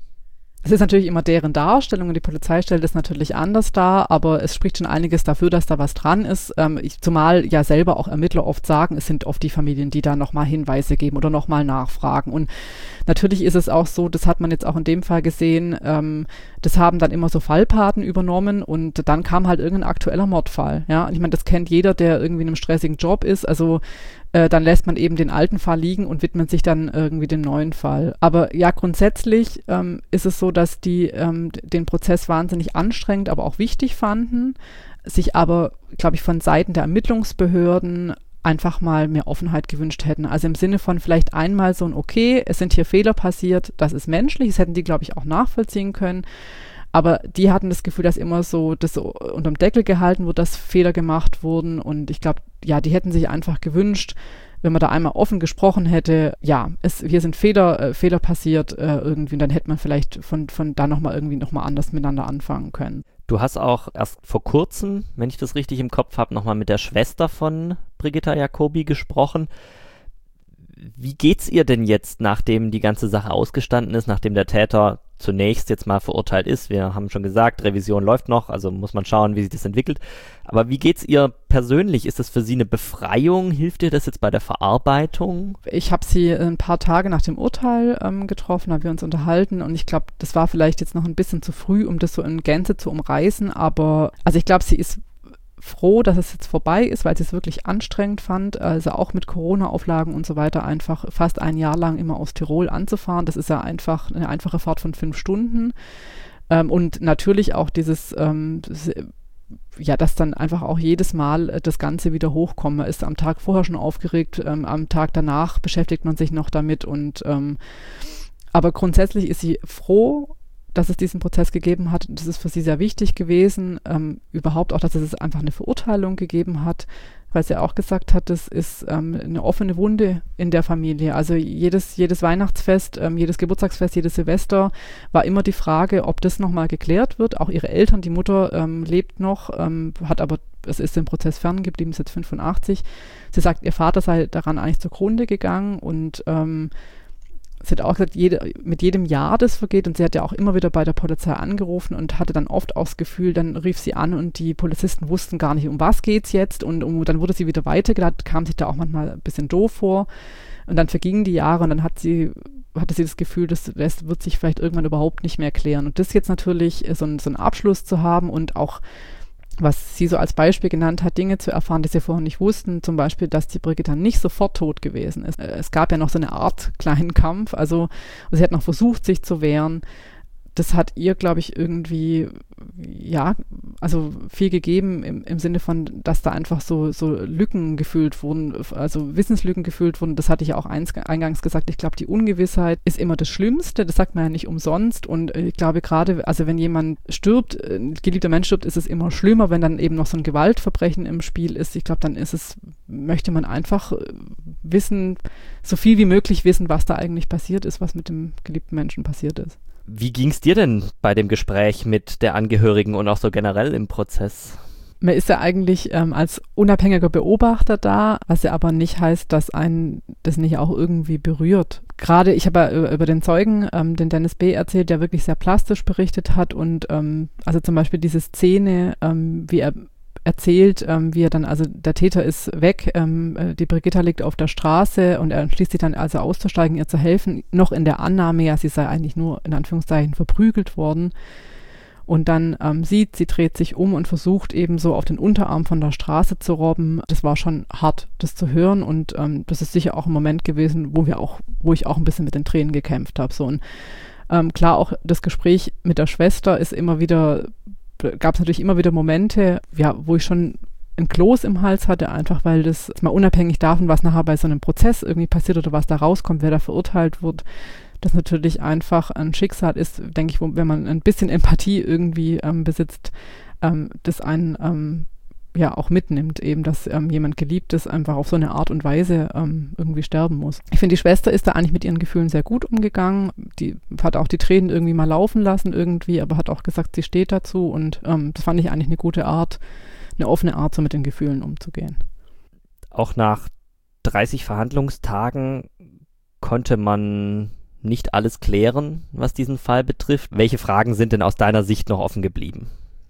Es ist natürlich immer deren Darstellung und die Polizei stellt es natürlich anders dar, aber es spricht schon einiges dafür, dass da was dran ist. Ähm, ich, zumal ja selber auch Ermittler oft sagen, es sind oft die Familien, die da nochmal Hinweise geben oder nochmal nachfragen. Und natürlich ist es auch so, das hat man jetzt auch in dem Fall gesehen, ähm, das haben dann immer so Fallpaten übernommen und dann kam halt irgendein aktueller Mordfall. Ja, und ich meine, das kennt jeder, der irgendwie in einem stressigen Job ist. Also äh, dann lässt man eben den alten Fall liegen und widmet sich dann irgendwie dem neuen Fall. Aber ja, grundsätzlich ähm, ist es so, dass die ähm, den Prozess wahnsinnig anstrengend, aber auch wichtig fanden, sich aber, glaube ich, von Seiten der Ermittlungsbehörden einfach mal mehr Offenheit gewünscht hätten. Also im Sinne von vielleicht einmal so ein, okay, es sind hier Fehler passiert, das ist menschlich, das hätten die, glaube ich, auch nachvollziehen können. Aber die hatten das Gefühl, dass immer so das so unterm Deckel gehalten wird, dass Fehler gemacht wurden. Und ich glaube, ja, die hätten sich einfach gewünscht, wenn man da einmal offen gesprochen hätte, ja, es, hier sind Fehler, äh, Fehler passiert äh, irgendwie, und dann hätte man vielleicht von, von da nochmal irgendwie nochmal anders miteinander anfangen können. Du hast auch erst vor kurzem, wenn ich das richtig im Kopf habe, nochmal mit der Schwester von Brigitta Jacobi gesprochen. Wie geht's ihr denn jetzt, nachdem die ganze Sache ausgestanden ist, nachdem der Täter zunächst jetzt mal verurteilt ist? Wir haben schon gesagt, Revision läuft noch, also muss man schauen, wie sich das entwickelt. Aber wie geht's ihr persönlich? Ist das für Sie eine Befreiung? Hilft ihr das jetzt bei der Verarbeitung? Ich habe sie ein paar Tage nach dem Urteil ähm, getroffen, haben wir uns unterhalten und ich glaube, das war vielleicht jetzt noch ein bisschen zu früh, um das so in Gänze zu umreißen, aber also ich glaube, sie ist froh, dass es jetzt vorbei ist, weil sie es wirklich anstrengend fand, also auch mit Corona-Auflagen und so weiter einfach fast ein Jahr lang immer aus Tirol anzufahren. Das ist ja einfach eine einfache Fahrt von fünf Stunden ähm, und natürlich auch dieses, ähm, das, ja, dass dann einfach auch jedes Mal das Ganze wieder hochkommt. Man ist am Tag vorher schon aufgeregt, ähm, am Tag danach beschäftigt man sich noch damit und ähm, aber grundsätzlich ist sie froh, dass es diesen Prozess gegeben hat. Das ist für sie sehr wichtig gewesen. Ähm, überhaupt auch, dass es einfach eine Verurteilung gegeben hat, weil sie auch gesagt hat, das ist ähm, eine offene Wunde in der Familie. Also jedes, jedes Weihnachtsfest, ähm, jedes Geburtstagsfest, jedes Silvester war immer die Frage, ob das nochmal geklärt wird. Auch ihre Eltern, die Mutter ähm, lebt noch, ähm, hat aber, es ist dem Prozess ferngeblieben, ist jetzt fünfundachtzig. Sie sagt, ihr Vater sei daran eigentlich zugrunde gegangen und ähm, sie hat auch gesagt, jede, mit jedem Jahr, das vergeht, und sie hat ja auch immer wieder bei der Polizei angerufen und hatte dann oft auch das Gefühl, dann rief sie an und die Polizisten wussten gar nicht, um was geht's jetzt und um, dann wurde sie wieder weitergeleitet, kam sich da auch manchmal ein bisschen doof vor und dann vergingen die Jahre und dann hat sie, hatte sie das Gefühl, das, das wird sich vielleicht irgendwann überhaupt nicht mehr klären und das jetzt natürlich so, ein, so einen Abschluss zu haben und auch was sie so als Beispiel genannt hat, Dinge zu erfahren, die sie vorher nicht wussten, zum Beispiel, dass die Brigitta nicht sofort tot gewesen ist. Es gab ja noch so eine Art kleinen Kampf, also sie hat noch versucht, sich zu wehren. Das hat ihr, glaube ich, irgendwie, ja, also viel gegeben im, im Sinne von, dass da einfach so, so Lücken gefüllt wurden, also Wissenslücken gefüllt wurden. Das hatte ich ja auch eins, eingangs gesagt. Ich glaube, die Ungewissheit ist immer das Schlimmste. Das sagt man ja nicht umsonst. Und ich glaube gerade, also wenn jemand stirbt, ein geliebter Mensch stirbt, ist es immer schlimmer, wenn dann eben noch so ein Gewaltverbrechen im Spiel ist. Ich glaube, dann ist es, möchte man einfach wissen, so viel wie möglich wissen, was da eigentlich passiert ist, was mit dem geliebten Menschen passiert ist. Wie ging es dir denn bei dem Gespräch mit der Angehörigen und auch so generell im Prozess? Man ist ja eigentlich ähm, als unabhängiger Beobachter da, was ja aber nicht heißt, dass einen das nicht auch irgendwie berührt. Gerade, ich habe ja über, über den Zeugen, ähm, den Dennis B. erzählt, der wirklich sehr plastisch berichtet hat und ähm, also zum Beispiel diese Szene, ähm, wie er erzählt, ähm, wie er dann, also der Täter ist weg, ähm, die Brigitta liegt auf der Straße und er entschließt sich dann also auszusteigen, ihr zu helfen, noch in der Annahme, ja, sie sei eigentlich nur in Anführungszeichen verprügelt worden und dann ähm, sieht, sie dreht sich um und versucht eben so auf den Unterarm von der Straße zu robben. Das war schon hart, das zu hören und ähm, das ist sicher auch ein Moment gewesen, wo wir auch, wo ich auch ein bisschen mit den Tränen gekämpft habe. So und ähm, klar, auch das Gespräch mit der Schwester ist immer wieder gab es natürlich immer wieder Momente, ja, wo ich schon ein Kloß im Hals hatte, einfach weil das mal unabhängig davon, was nachher bei so einem Prozess irgendwie passiert oder was da rauskommt, wer da verurteilt wird, das natürlich einfach ein Schicksal ist, denke ich, wo, wenn man ein bisschen Empathie irgendwie ähm, besitzt, ähm, das einen ähm, ja auch mitnimmt, eben, dass ähm, jemand Geliebtes einfach auf so eine Art und Weise ähm, irgendwie sterben muss. Ich finde, die Schwester ist da eigentlich mit ihren Gefühlen sehr gut umgegangen. Die hat auch die Tränen irgendwie mal laufen lassen irgendwie, aber hat auch gesagt, sie steht dazu und ähm, das fand ich eigentlich eine gute Art, eine offene Art, so mit den Gefühlen umzugehen. Auch nach dreißig Verhandlungstagen konnte man nicht alles klären, was diesen Fall betrifft. Welche Fragen sind denn aus deiner Sicht noch offen geblieben?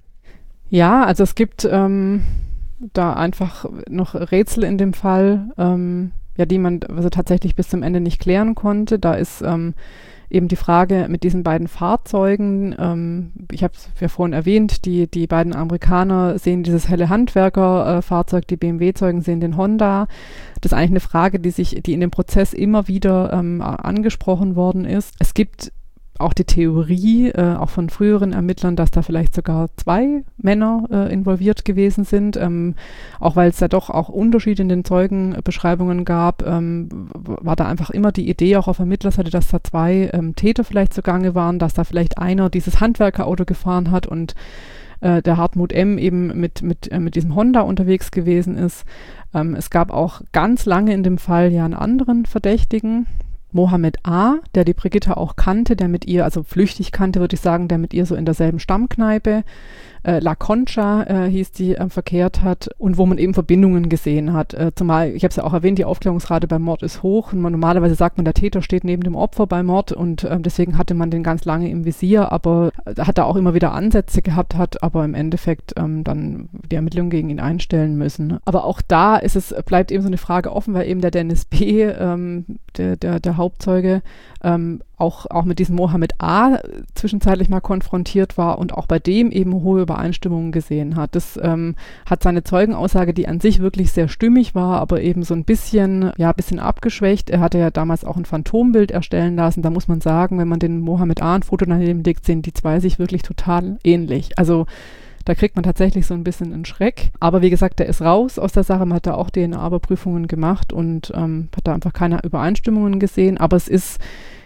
Ja, also es gibt ähm, da einfach noch Rätsel in dem Fall, ähm, ja, die man also tatsächlich bis zum Ende nicht klären konnte. Da ist ähm, eben die Frage mit diesen beiden Fahrzeugen. Ähm, ich habe es ja vorhin erwähnt, die, die beiden Amerikaner sehen dieses helle Handwerkerfahrzeug, äh, die B M W-Zeugen sehen den Honda. Das ist eigentlich eine Frage, die sich, die in dem Prozess immer wieder ähm, angesprochen worden ist. Es gibt auch die Theorie, äh, auch von früheren Ermittlern, dass da vielleicht sogar zwei Männer äh, involviert gewesen sind, ähm, auch weil es ja doch auch Unterschiede in den Zeugenbeschreibungen gab, ähm, war da einfach immer die Idee auch auf Ermittlerseite, dass da zwei ähm, Täter vielleicht zugange waren, dass da vielleicht einer dieses Handwerkerauto gefahren hat und äh, der Hartmut M. eben mit, mit, äh, mit diesem Honda unterwegs gewesen ist. Ähm, es gab auch ganz lange in dem Fall ja einen anderen Verdächtigen, Mohammed A., der die Brigitta auch kannte, der mit ihr, also flüchtig kannte, würde ich sagen, der mit ihr so in derselben Stammkneipe, äh, La Concha äh, hieß die, äh, verkehrt hat und wo man eben Verbindungen gesehen hat. Äh, zumal, ich habe es ja auch erwähnt, die Aufklärungsrate beim Mord ist hoch. Und man, normalerweise sagt man, der Täter steht neben dem Opfer beim Mord und äh, deswegen hatte man den ganz lange im Visier, aber äh, hat da auch immer wieder Ansätze gehabt, hat aber im Endeffekt ähm, dann die Ermittlungen gegen ihn einstellen müssen. Aber auch da ist es, bleibt eben so eine Frage offen, weil eben der Dennis B., ähm, der, der, der Hauptzeuge, ähm, auch, auch mit diesem Mohammed A. zwischenzeitlich mal konfrontiert war und auch bei dem eben hohe Übereinstimmungen gesehen hat. Das ähm, hat seine Zeugenaussage, die an sich wirklich sehr stimmig war, aber eben so ein bisschen, ja, ein bisschen abgeschwächt. Er hatte ja damals auch ein Phantombild erstellen lassen. Da muss man sagen, wenn man den Mohammed A. ein Foto daneben legt, sehen die zwei sich wirklich total ähnlich. Also da kriegt man tatsächlich so ein bisschen einen Schreck. Aber wie gesagt, der ist raus aus der Sache. Man hat da auch D N A-Überprüfungen gemacht und ähm, hat da einfach keine Übereinstimmungen gesehen. Aber es ist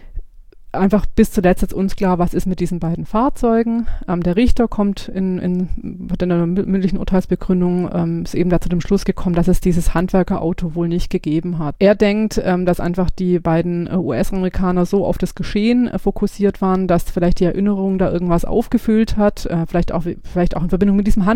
einfach bis zuletzt jetzt uns klar, was ist mit diesen beiden Fahrzeugen. Ähm, der Richter kommt in, in, in einer mündlichen Urteilsbegründung, ähm, ist eben da zu dem Schluss gekommen, dass es dieses Handwerkerauto wohl nicht gegeben hat. Er denkt, ähm, dass einfach die beiden äh, U S-Amerikaner so auf das Geschehen äh, fokussiert waren, dass vielleicht die Erinnerung da irgendwas aufgefüllt hat, äh, vielleicht, auch, vielleicht auch in Verbindung mit diesem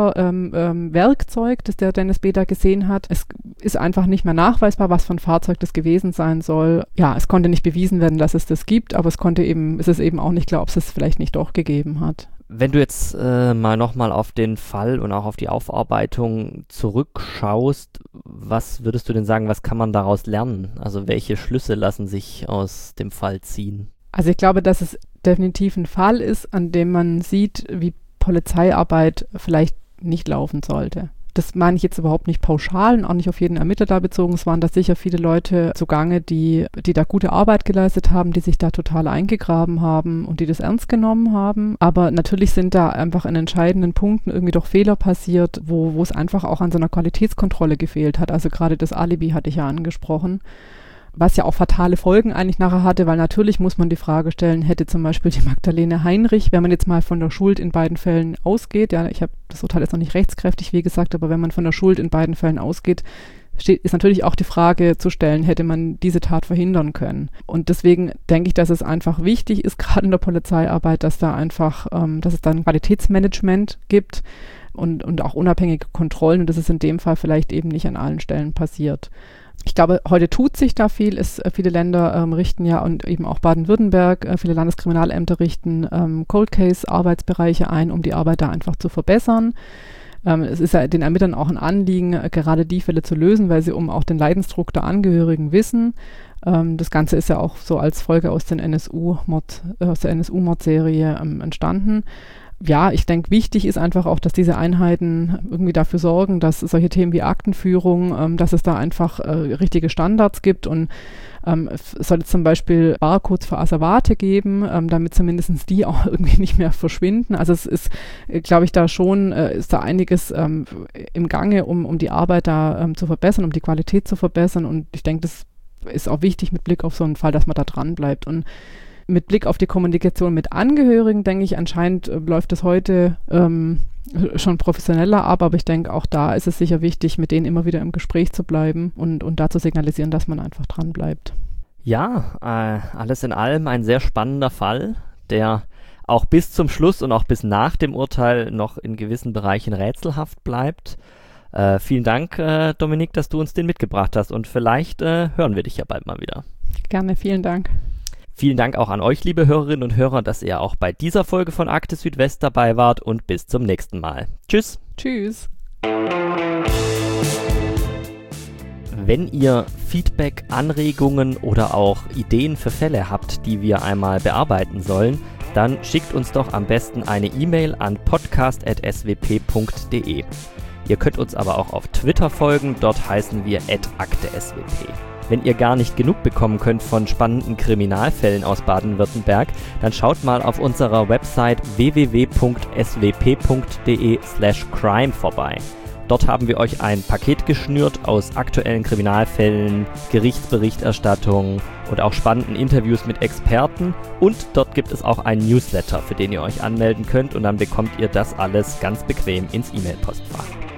Handwerker-Werkzeug, ähm, ähm, das der Dennis B. da gesehen hat. Es ist einfach nicht mehr nachweisbar, was für ein Fahrzeug das gewesen sein soll. Ja, es konnte nicht bewiesen werden, dass es das gibt. Aber es konnte eben, es ist eben auch nicht klar, ob es es vielleicht nicht doch gegeben hat. Wenn du jetzt äh, mal nochmal auf den Fall und auch auf die Aufarbeitung zurückschaust, was würdest du denn sagen, was kann man daraus lernen? Also welche Schlüsse lassen sich aus dem Fall ziehen? Also ich glaube, dass es definitiv ein Fall ist, an dem man sieht, wie Polizeiarbeit vielleicht nicht laufen sollte. Das meine ich jetzt überhaupt nicht pauschal und auch nicht auf jeden Ermittler da bezogen. Es waren da sicher viele Leute zugange, die, die da gute Arbeit geleistet haben, die sich da total eingegraben haben und die das ernst genommen haben. Aber natürlich sind da einfach in entscheidenden Punkten irgendwie doch Fehler passiert, wo, wo es einfach auch an so einer Qualitätskontrolle gefehlt hat. Also gerade das Alibi hatte ich ja angesprochen. Was ja auch fatale Folgen eigentlich nachher hatte, weil natürlich muss man die Frage stellen, hätte zum Beispiel die Magdalene Heinrich, wenn man jetzt mal von der Schuld in beiden Fällen ausgeht, ja, ich habe das Urteil jetzt noch nicht rechtskräftig, wie gesagt, aber wenn man von der Schuld in beiden Fällen ausgeht, steht, ist natürlich auch die Frage zu stellen, hätte man diese Tat verhindern können. Und deswegen denke ich, dass es einfach wichtig ist, gerade in der Polizeiarbeit, dass da einfach, ähm, dass es da ein Qualitätsmanagement gibt und, und auch unabhängige Kontrollen und das ist in dem Fall vielleicht eben nicht an allen Stellen passiert. Ich glaube, heute tut sich da viel. Es, äh, viele Länder ähm, richten ja und eben auch Baden-Württemberg, äh, viele Landeskriminalämter richten ähm, Cold-Case-Arbeitsbereiche ein, um die Arbeit da einfach zu verbessern. Ähm, es ist ja den Ermittlern auch ein Anliegen, äh, gerade die Fälle zu lösen, weil sie um auch den Leidensdruck der Angehörigen wissen. Ähm, das Ganze ist ja auch so als Folge aus, den N S U-Mord, äh, aus der N S U-Mordserie ähm, entstanden. Ja, ich denke, wichtig ist einfach auch, dass diese Einheiten irgendwie dafür sorgen, dass solche Themen wie Aktenführung, ähm, dass es da einfach äh, richtige Standards gibt und ähm, es soll jetzt zum Beispiel Barcodes für Asservate geben, ähm, damit zumindest die auch irgendwie nicht mehr verschwinden. Also es ist, äh, glaube ich, da schon, äh, ist da einiges ähm, im Gange, um, um die Arbeit da ähm, zu verbessern, um die Qualität zu verbessern und ich denke, das ist auch wichtig mit Blick auf so einen Fall, dass man da dran bleibt und mit Blick auf die Kommunikation mit Angehörigen, denke ich, anscheinend äh, läuft es heute ähm, schon professioneller ab, aber ich denke, auch da ist es sicher wichtig, mit denen immer wieder im Gespräch zu bleiben und, und da zu signalisieren, dass man einfach dran bleibt. Ja, äh, alles in allem ein sehr spannender Fall, der auch bis zum Schluss und auch bis nach dem Urteil noch in gewissen Bereichen rätselhaft bleibt. Äh, vielen Dank, äh, Dominik, dass du uns den mitgebracht hast und vielleicht äh, hören wir dich ja bald mal wieder. Gerne, vielen Dank. Vielen Dank auch an euch, liebe Hörerinnen und Hörer, dass ihr auch bei dieser Folge von Akte Südwest dabei wart und bis zum nächsten Mal. Tschüss. Tschüss. Wenn ihr Feedback, Anregungen oder auch Ideen für Fälle habt, die wir einmal bearbeiten sollen, dann schickt uns doch am besten eine E-Mail an podcast at s w p punkt d e. Ihr könnt uns aber auch auf Twitter folgen, dort heißen wir at akte s w p. Wenn ihr gar nicht genug bekommen könnt von spannenden Kriminalfällen aus Baden-Württemberg, dann schaut mal auf unserer Website w w w punkt s w p punkt d e slash crime vorbei. Dort haben wir euch ein Paket geschnürt aus aktuellen Kriminalfällen, Gerichtsberichterstattung und auch spannenden Interviews mit Experten. Und dort gibt es auch einen Newsletter, für den ihr euch anmelden könnt und dann bekommt ihr das alles ganz bequem ins E-Mail-Postfach.